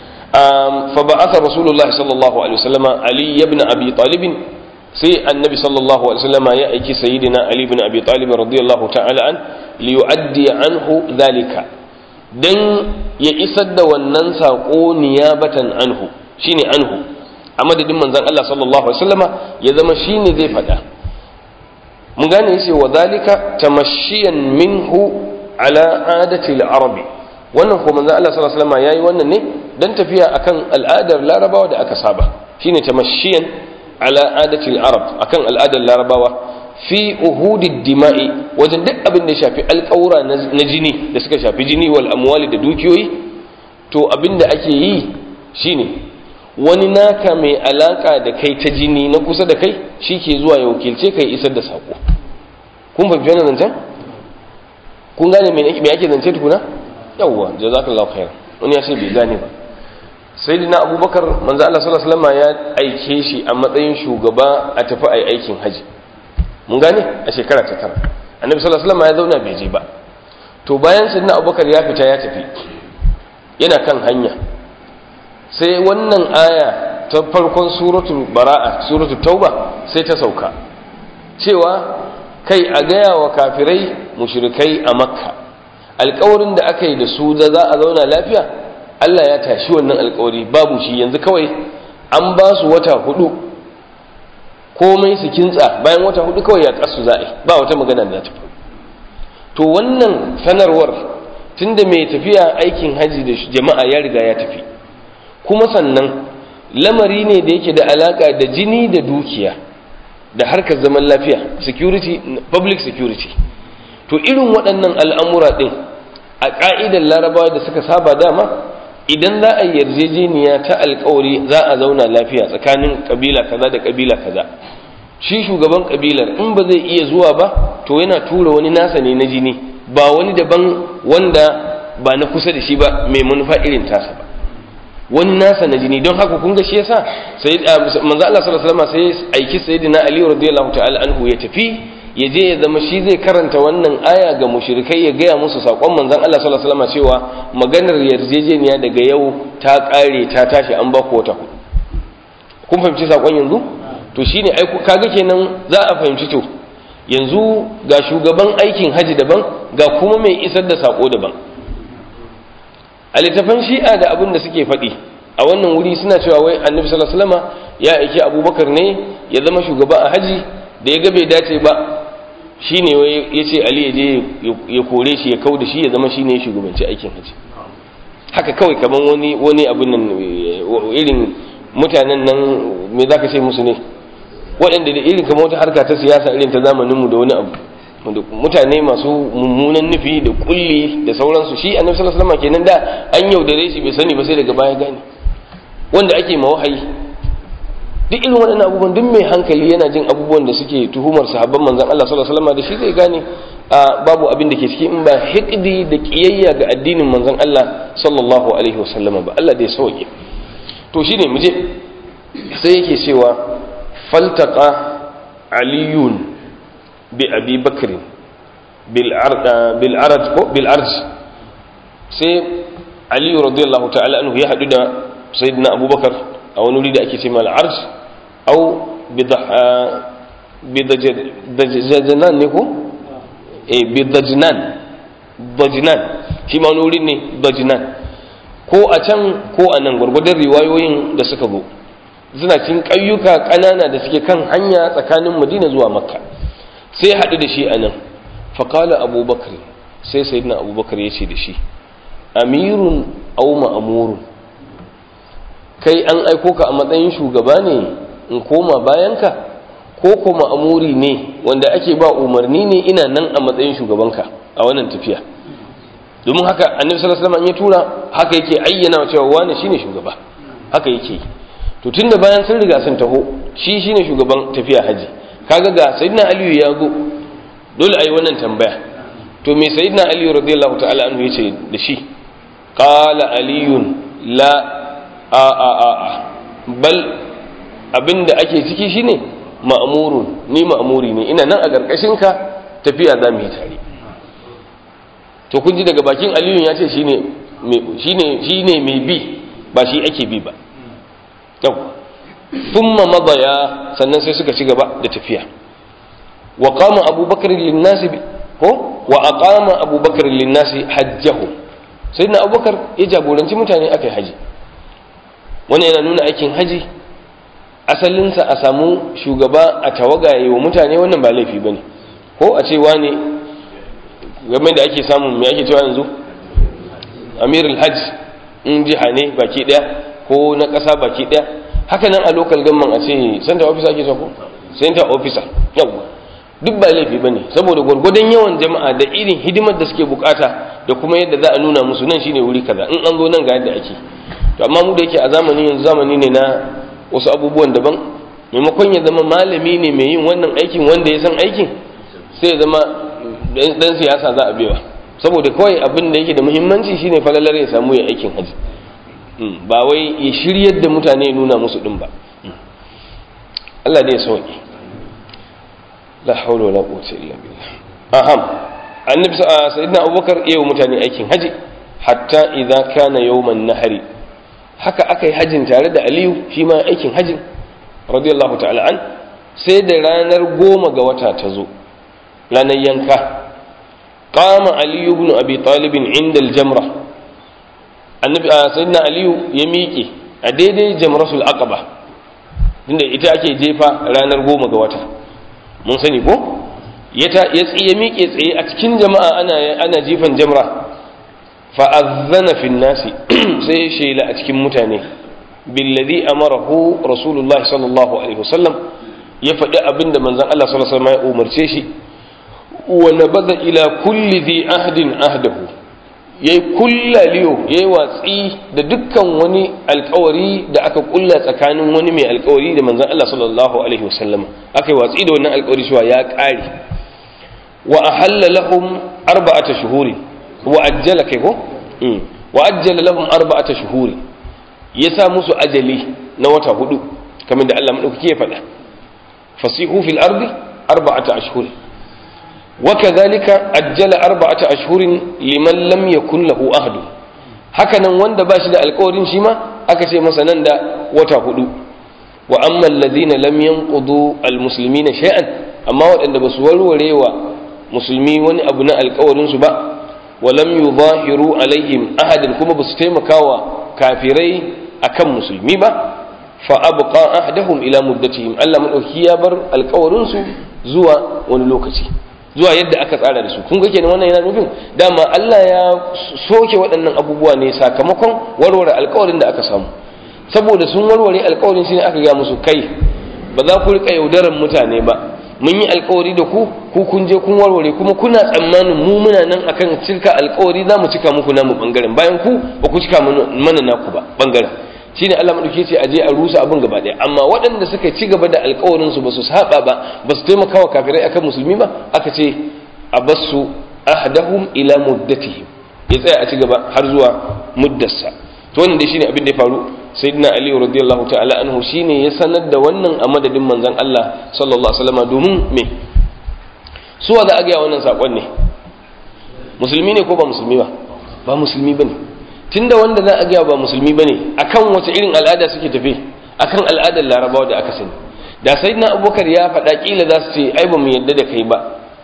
Fa ba'atha Rasulullah sallallahu alaihi wasallam Ali ibn Abi Talib, sai annabi sallallahu alaihi wasallam ya aiki sayyidina Ali ibn Abi Talib radiyallahu ta'ala an li yu'addi anhu dhalika, dan ya isar da wannan sako niyabatan anhu, shine anhu a madadin manzon Allah sallallahu alaihi wasallam, ya zama shine zai faɗa. mun gane yace wa dhalika tamashiyan minhu ala adati al-arab, wannan ko manzon Allah sallallahu alaihi wasallam yayi wannan ne dan tafiya akan al'adar larabawa da aka saba, shine tamashiyan ala adati al-arab, akan al'adar larabawa fi uhudid dima'i, wajen duk abin da ya shafi alƙawura na jini da suka shafi jini wal amwali da dukiyoyi. To abin da ake yi shine wani naka mai alaka da kai ta jini na kusa da kai shi ke zuwa ya wakilce kai isar da sako. Kun fahimci wannan zancen? Kun gane me ake zance tukuna? Yawwa, jazakallahu khairan. Wani ya ce bai gane ba. Sayyidina Abubakar manzo Allah sallallahu alaihi wasallam ya aike shi a matsayin shugaba a tafi ai aikin haji. Mun gane a shekara ta tara. Annabi sallallahu alaihi wasallam ya zauna bai je ba. To bayan sayyidina Abubakar ya fita ya tafi, yana kan hanya, sai wannan aya ta farkon suratul bara'a, suratul tauba sai ta sauka cewa kai a gaya wa kafirai mushrikai a makka alƙawarin da aka yi da su da za a zauna lafiya, Allah ya tashi wannan alƙawari, babu shi yanzu. Kawai an ba su wata 4 komai su kintsa, bayan wata 4 kawai ya kasu za'i, ba wata magana da ta faru. To wannan sanarwar tunda mai tafiya aikin haji da jama'a ya riga ya tafi, kuma sannan lamari ne da yake da alaka da jini da dukiya da harkar zaman lafiya, security, public security. To irin waɗannan al'amura ɗin a ƙa'idar larabawa da suka saba dama, idan za a yi yarjejeniya ta alkawari za a zauna lafiya tsakanin ƙabila kaza da ƙabila kaza, shi shugaban ƙabilar in ba zai iya zuwa ba to yana tura wani nasa ne na jini, ba wani daban wanda ba na kusa da shi ba mai manufa irin tasa ba, wani nasa na jini. Don haka kun ga shi yasa sai manzo Allah sallallahu alaihi wasallam sai aiki sayyidina Ali radiyallahu ta'ala anhu ya tafi, ya je ya zama shi zai karanta wannan aya ga mushrikai, ya gaya musu sakon manzon Allah sallallahu alaihi wasallam cewa maganar yarjejeniya daga yau ta kare, ta tashi, an ba ku wata 4. Kun fahimci sakon yanzu? To shine ai kaga kenan za a fahimci to yanzu ga shugaban aikin haji daban, ga kuma mai isar da sako daban. A littafan shi'a da abin da suke faɗi a wannan wuri suna cewa wai annabi sallallahu alaihi wasallam ya aiki Abubakar ne ya zama shugaba a haji, da ya ga bai dace ba shine wai yace Ali ya je ya kore shi, ya kauda shi, ya zama shine shugabanci aikin haji. Haka kawai kaman wani abin nan, irin mutanen nan me zaka ce musu ne, waɗanda da irin kamar wata harka ta siyasa irin ta zamaninmu da wani abu, mutane masu mummunan nufi da kulli da sauransu. Shi annabi sallallahu alaihi wasallam kenan da an yaudare shi bai sani ba sai daga baya gane, wanda ake ma wahayi. Duk irin waɗannan abubuwan, duk mai hankali yana jin abubuwan da suke tuhumar sahabban manzon Allah sallallahu alaihi wasallam da shi zai gane babu abin da ke ciki in ba hiqdi da kiyayya ga addinin manzon Allah sallallahu alaihi wasallam ba. Allah dai sauke. To shine muje sai yake cewa faltaqa aliyun bi abi bakr bil arj, sai Ali radiyallahu ta'ala anhu ya hadu da sayyidina Abubakar a wani wuri da ake cewa al-arj au bidajnan ne ko bidajnan shi ma wani wuri ne dajnan, ko a can ko a nan gwargwadon riwayoyin da suka zo. Suna cikin ƙayyuka ƙanana da suke kan hanya tsakanin Madina zuwa Makka. sai haɗu da shi anan fa qala abubakar sai sayyidina abubakar ya ce da shi amirun aw ma'murun, kai an aiko ka a matsayin shugaba ne in koma bayanka ko kuma amuri ne wanda ake ba umarni ne ina nan a matsayin shugabanka a wannan tafiya? Domin haka annabi sallallahu alaihi wasallam ya tura haka yake ayyana cewa wani shine shugaba, haka yake. To tunda bayan sun riga sun taho shi shine shugaban tafiya haji, kaga ga sayyidina aliyu ya go, dole ayi wannan tambaya. To me sayyidina aliyu radiyallahu ta'ala anhu yace da shi? Qala aliyun la bal abinda ake ciki shine ma'amurun, ni ma'amuri ne, ina nan a ƙarƙashinka tafiya za mu yi tare. To kun ji daga bakin aliyun ya ce shi ne mai bi, ba shi ake bi ba. Yau, thumma madaya, sannan sai suka ci gaba da tafiya. Wa qama abubakar linnasi ko wa aqama abubakar linnasi hajjahu, sayyidina abubakar ya jagoranci mutane akai haji. Wannan yana nuna aikin haji asalinsa a samu shugaba a tawagaye wa mutane, wannan ba laifi ba ne. Ko a cewa ne game da ake samun mai ake cewa yanzu amirul hajj in jiha ne baki daya ko na ƙasa baki daya, haka nan a local government a ce center officer ake cewa ko center officer, yawa duk ba laifi ba ne, saboda gwargwadon yawan jama'a da irin hidimar da suke bukata da kuma yadda za a nuna musu nan shine wuri kaza, in an zo nan ga yadda ake. To amma mu da yake a zamanin yanzu zamani ne na wasu abubuwan daban, maimakon ya zama malami ne mai yin wannan aikin wanda ya san aikin, sai ya zama dan siyasa za a bewa, saboda kawai abin da yake da muhimmanci shine falalar ya samu ya aikin haji, ba wai ya shiryar da mutane ya nuna musu din ba. Allah dai ya sauke. La hawla wala quwwata illa billah. Aham, annabi sayyidina Abubakar yayin mutane aikin haji hatta idza kana yawman nahari, haka aka yi hajjin tare da Aliyu, shi ma aikin hajjin radiyallahu ta'ala an, sai da ranar 10 ga wata ta zo, ranar yanka. Qama Aliyu ibn Abi Talib inda al-jamra, annabi sayyidina Aliyu ya miƙe a daidai jamratul aqaba, inda ita ake jefa ranar 10 ga wata, mun sani ko? Ya miƙe tsaye a cikin jama'a ana jifan jamra. fa'azzana fin nasi, sai shela a cikin mutane, billadhi amarahu rasulullahi sallallahu alaihi wasallam, ya faɗi abinda manzon Allah sallallahu alaihi wasallam ya umarce shi, wa nabadha ila kulli dhi ahdin ahdahu, yayi kullaliyo, yayi watsi da dukkan wani alƙawari da aka kulla tsakanin wani mai alƙawari da manzon Allah sallallahu alaihi wasallam, aka yi watsi da wannan alƙawari cewa ya ƙare. Wa ahalla lahum 4 shuhuri, wa'ajjala kai ko? Wa'ajjala lahum 4 shuhuri, ya sa musu ajali na wata 4, kamar da Allah madaukake ya faɗa. Fasihu fil ardi 4 ashhur. Wa kadhalika ajjala 4 ashhurin liman lam yakun lahu ahd. Haka nan wanda ba shi da alƙawarin shi ma aka ce masa nan da wata 4. Wa amma alladhina lam yanqudu almuslimina shay'an, amma waɗanda ba su warware wa musulmi wani abu na alƙawarin su ba, walam yuzahiru alaihim ahadin, kuma basu taimakawa kafirai akan musulmi ba, fa abqa ahdahum ila muddatihim, Allah madauki ya bar alƙawarin su zuwa wani lokaci, zuwa yadda aka tsara da su. kun ga kenan wannan yana nufin dama Allah ya soke waɗannan abubuwa ne sakamakon warware alƙawarin da aka samu, saboda sun warware alƙawarin shi ne aka ga musu kai ba za ku rika yaudaran mutane ba, mun yi alkawari da ku kun je kun warware, kuma kuna tsammanin mu muna nan akan cika alkawari za mu cika muku namu bangaren, bayan ku ba ku cika mana naku ba bangaren. shine Allah madauke ce aje a rusa abin gaba daya, amma waɗanda suka ci gaba da alkawarin su ba su saba ba, ba su taimaka wa kafirai akan musulmi ba, aka ce a basu ahdahum ila muddatihim, ya tsaya a ci gaba har zuwa muddarsa. to wannan dai shine abin da ya faru. Sayyidina Ali radiyallahu ta'ala anhu shine ya sanar da wannan a madadin manzon Allah sallallahu alaihi wasallam, domin me suwa za a ga wannan sakon ne, musulmi ne ko ba musulmi ba? Ba musulmi bane. Tunda wanda za a ga ba musulmi bane, akan wace irin al'ada suke tafe? Akan al'adar Larabawa da aka sani. Da Sayyidina Abubakar ya faɗa kila za su ce ai ba mu yadda da kai ba,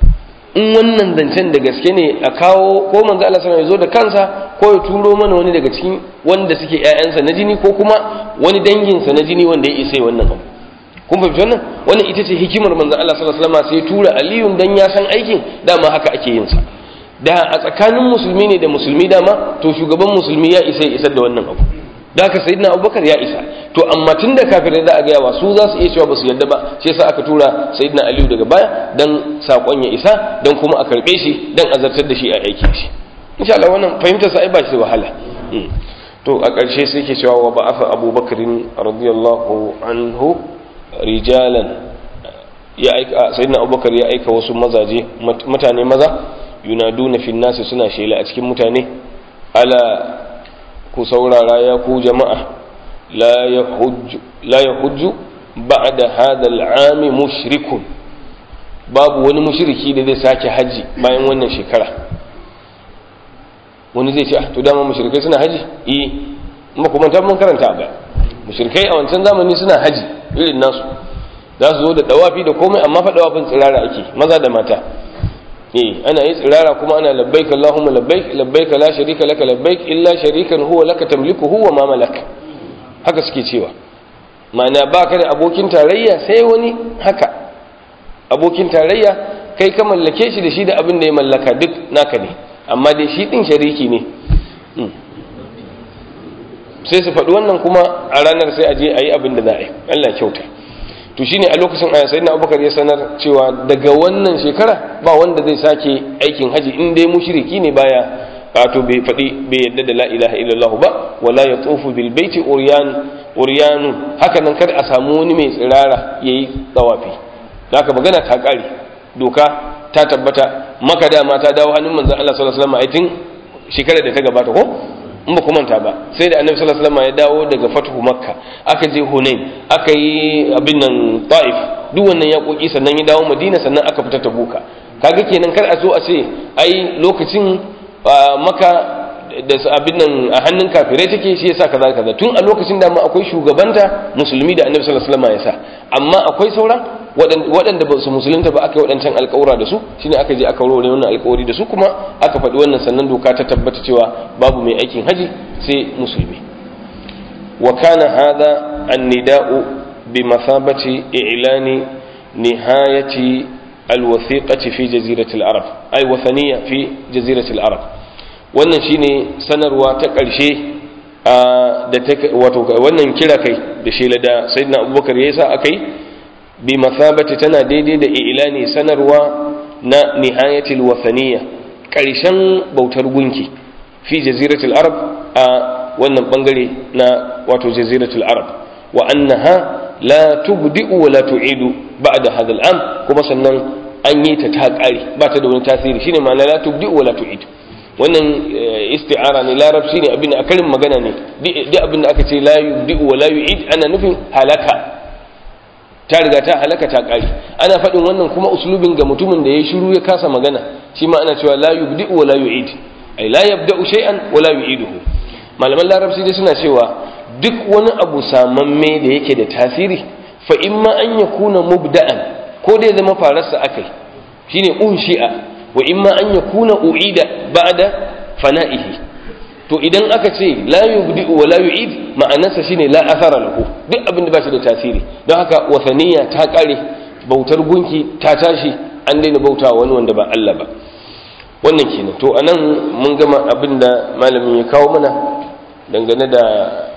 in wannan zancen da gaske ne a kawo, ko manzo Allah sallallahu alaihi wasallam ya zo da kansa, ko ya turo mana wani daga cikin wanda suke ƴaƴansa na jini, ko kuma wani danginsa na jini wanda ya isa wannan abu, kun fahimci wannan ita ce hikimar manzon Allah sallallahu alaihi wasallam sai tura Aliyu dan ya san aikin dama haka ake yin sa da a tsakanin musulmi ne da musulmi dama to shugaban musulmi ya isa ya isar da wannan abu da haka sayyidina Abubakar ya isa to amma tunda kafirai za a ga yawa su za su iya cewa ba su yarda ba sai sa aka tura sayyidina Aliyu daga baya dan sakon ya isa dan kuma a karbe shi dan azartar da shi a aikin shi insha Allah wannan fahimtar sa ai ba shi da wahala to a ƙarshe sai ke cewa wa ba'atha Abubakar radiyallahu anhu rijalan ya aika sayyidina Abubakar ya aika wasu mazaje mutane maza yunaduna fi nasi suna shela a cikin mutane ala ku saurara ya ku jama'a la yahujju ba'da hadha al'am mushrikun babu wani mushriki da zai sake haji bayan wannan shekara wani zai ce to dama mushrikai suna haji ba kuma ta mun karanta ba mushrikai a wancan zamani suna haji irin nasu za su zo da dawafi da komai amma fa dawafin tsirara ake maza da mata ana yi tsirara kuma ana labbaik Allahumma labbaik labbaik la sharika laka labbaik illa sharikan huwa laka tamlikuhu wa ma malak haka suke cewa ma'ana baka da abokin tarayya sai wani haka abokin tarayya kai ka mallake shi da shi da abin da ya mallaka duk naka ne amma dai shi din shariki ne sai su faɗi wannan kuma a ranar sai a je a yi abin da za a yi Allah kyauta to shine a lokacin sayyidina Abubakar ya sanar cewa daga wannan shekara ba wanda zai sake aikin haji in dai mushriki ne baya wato bai yadda da la ilaha illallah ba wala yatufu bil baiti uryanu haka nan kada a samu wani mai tsirara yayi tsawafi haka magana ta kare doka ta tabbata maka da mata dawo hannun manzon Allah sallallahu alaihi wasallam aitin shekarar da ta gabata ko in ba kuma ta ba sai da annabi sallallahu alaihi wasallam ya dawo daga fatuhu makka aka je hunain aka yi abin nan taif duk wannan ya koki sannan ya dawo madina sannan aka fita tabuka kaga kenan kar a so a ce ai lokacin makka da abin nan a hannun kafirai take shi yasa kaza kaza tun a lokacin da ma akwai shugabanta musulmi da annabi sallallahu alaihi wasallam ya sa amma akwai sauran waɗanda ba su musulunta ba aka yi waɗancan alƙawura da su shine aka je aka warware wannan alƙawari da su kuma aka faɗi wannan sannan doka ta tabbata cewa babu mai aikin haji sai musulmi wa kana hadha an-nida'u bi mathabati i'lani nihayati al-wathiqati fi jazirati al-arab ay wathaniya fi jazirati al-arab wannan shine sanarwa ta ƙarshe da wato wannan kira kai da shela da sayyidina Abubakar yayi sa akai bi mathabati tana daidai da ilani sanarwa na nihayatil wathaniya ƙarshen bautar gunki fi jaziratul arab a wannan bangare na wato jaziratul arab wa annaha la tubdi'u wa la tu'idu ba'da hadha al'am kuma sannan an yi ta ƙare ba ta da wani tasiri shine ma'ana la tubdi'u wa la tu'idu wannan isti'ara ne larabci ne abin a karin magana ne duk abin da aka ce la yubdi'u wa la yu'id ana nufin halaka ta riga ta halaka ta kare ana faɗin wannan kuma uslubin ga mutumin da ya shiru ya kasa magana shi ma ana cewa la yubdi'u wa la yu'id ay la yabda'u shay'an wa la yu'iduhu malaman larabci dai suna cewa duk wani abu samamme da yake da tasiri fa imma an yakuna mubda'an ko dai zama fararsa akai shine unshi'a wa imma an yakuna u'ida ba'da fana'ihi to idan aka ce la yubdi'u wa la yu'id ma'anarsa shine la athara lahu duk abin da ba shi da tasiri don haka wasaniya ta kare bautar gunki ta tashi an daina bauta wani wanda ba Allah ba wannan kenan to anan mun gama abin da malamin ya kawo mana dangane da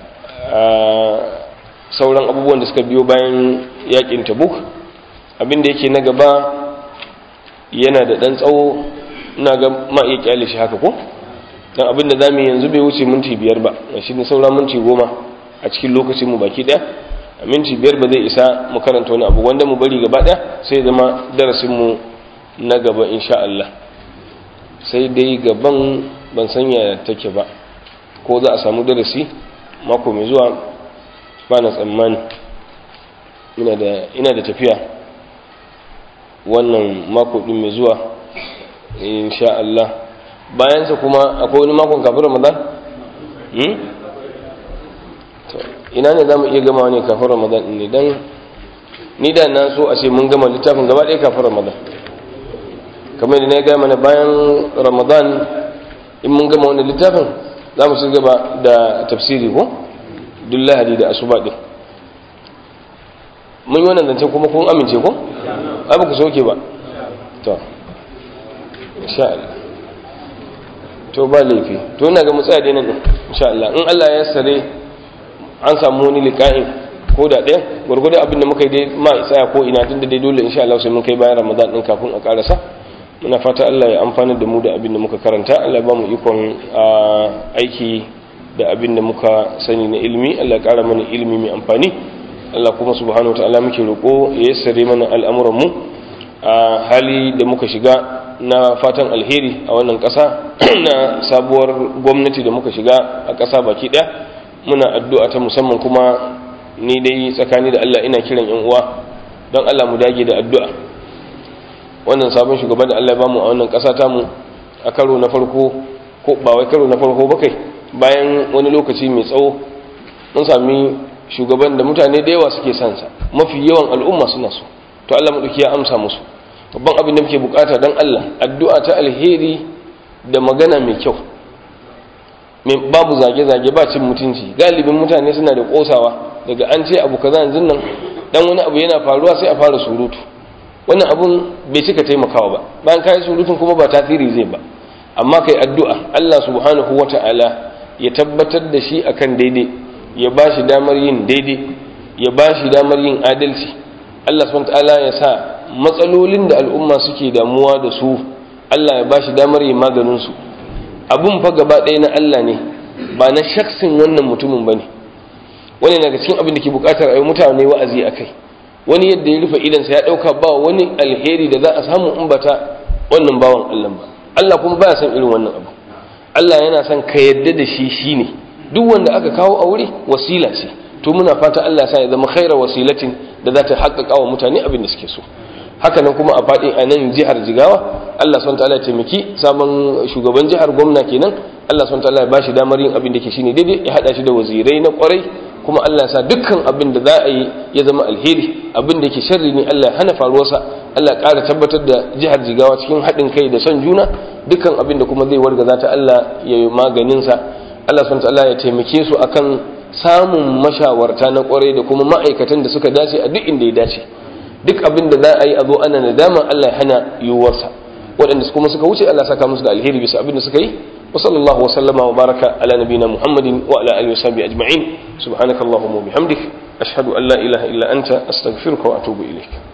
sauran abubuwan da suka biyo bayan yakin Tabuk abin da yake na gaba yana da dan tsawo ina ga ma iya kyale shi haka ko dan abin da zamu yanzu bai wuce minti 5 ba shi ne sauran minti 10 a cikin lokacin mu baki daya a minti 5 ba zai isa mu karanta wani abu wanda mu bari gaba daya sai zama darasin mu na gaba insha Allah sai dai gaban ban san ya take ba ko za a samu darasi mako mai zuwa ba na tsammani ina da tafiya wannan mako din mai zuwa insha Allah bayansa kuma akwai wani makon kafin Ramadan to ina ne zamu iya gama ne kafin Ramadan ne dan ni da na so a ce mun gama littafin gaba ɗaya kafin Ramadan kamar da na ga mana bayan Ramadan in mun gama wannan littafin zamu ci gaba da tafsiri ko duk Lahadi da asuba din mun yi wannan zancen kuma kun amince ko ai ba ku soke ba to insha Allah to ba laifi to ina ga mutsaya dai nan din insha Allah in Allah ya sare an samu wani liqa'in ko da ɗaya gurgurda abin da muka yi dai ma isa ko ina tunda dai dole insha Allah sai mun kai bayan Ramadan din kafin a karasa muna fata Allah ya amfana da mu da abin da muka karanta Allah ya ba mu ikon aiki da abin da muka sani na ilimi Allah ya kara mana ilimi mai amfani Allah kuma subhanahu wataala muke roƙo ya yassare mana al'amuran mu a hali da muka shiga na fatan alheri a wannan ƙasa na sabuwar gwamnati da muka shiga a ƙasa baki ɗaya muna addu'a ta musamman kuma ni dai tsakani da Allah ina kiran yan uwa don Allah mu dage da addu'a wannan sabon shugaban da Allah ya bamu a wannan ƙasa ta mu a karo na farko ko ba wai karo na farko ba kai bayan wani lokaci mai tsawo mun sami shugaban da mutane da yawa suke son sa mafi yawan al'umma suna so to Allah mu ya amsa musu babban abin da muke bukata dan Allah addu'a ta alheri da magana mai kyau babu zage-zage ba cin mutunci galibin mutane suna da kosawa daga an ce abu kaza yanzu nan dan wani abu yana faruwa sai a fara surutu wannan abun bai cika taimakawa ba bayan kai surutun kuma ba tasiri zai ba amma kai addu'a Allah subhanahu wata'ala ya tabbatar da shi akan daidai ya bashi damar yin daidai ya bashi damar yin adalci Allah subhanahu wata'ala ya sa matsalolin da al'umma suke damuwa da su Allah ya bashi damar yin maganin su abun fa gaba ɗaya na Allah ne ba na shaksin wannan mutumin bane wani daga cikin abin da ke bukatar ayi mutane wa'azi akai wani yadda ya rufe idansa ya dauka ba wani alheri da za a samu in bata wannan bawan Allah ba Allah kuma baya son irin wannan abu Allah yana son ka yadda da shi shine duk wanda aka kawo aure wasila ce to muna fata Allah ya sa ya zama khairar wasilatin da za ta haƙƙaƙa wa mutane abin da suke so haka nan kuma a faɗi a nan jihar Jigawa Allah subhanahu wataala ya taimaki sabon shugaban jihar gwamna kenan Allah subhanahu wataala ya bashi damar yin abin da ke shine daidai ya hada shi da wazirai na kwarai kuma Allah ya sa dukkan abin da za a yi ya zama alheri abin da ke sharri ne Allah ya hana faruwarsa Allah ya ƙara tabbatar da jihar Jigawa cikin haɗin kai da son juna dukkan abin da kuma zai wargaza ta Allah ya yi maganinsa Allah subhanahu wataala ya taimake su akan samun mashawarta na kwarai da kuma ma'aikatan da suka dace a duk inda ya dace duk abin da za a yi a zo ana nadama Allah ya hana yiwuwarsa waɗanda kuma suka wuce Allah saka musu da alheri bisa abin da suka yi wa sallallahu wa sallama wa baraka ala nabiyina Muhammadin wa ala alihi wa sahbihi ajma'in subhanakallahumma wa bihamdik ashhadu an la ilaha illa anta astaghfiruka wa atubu ilaik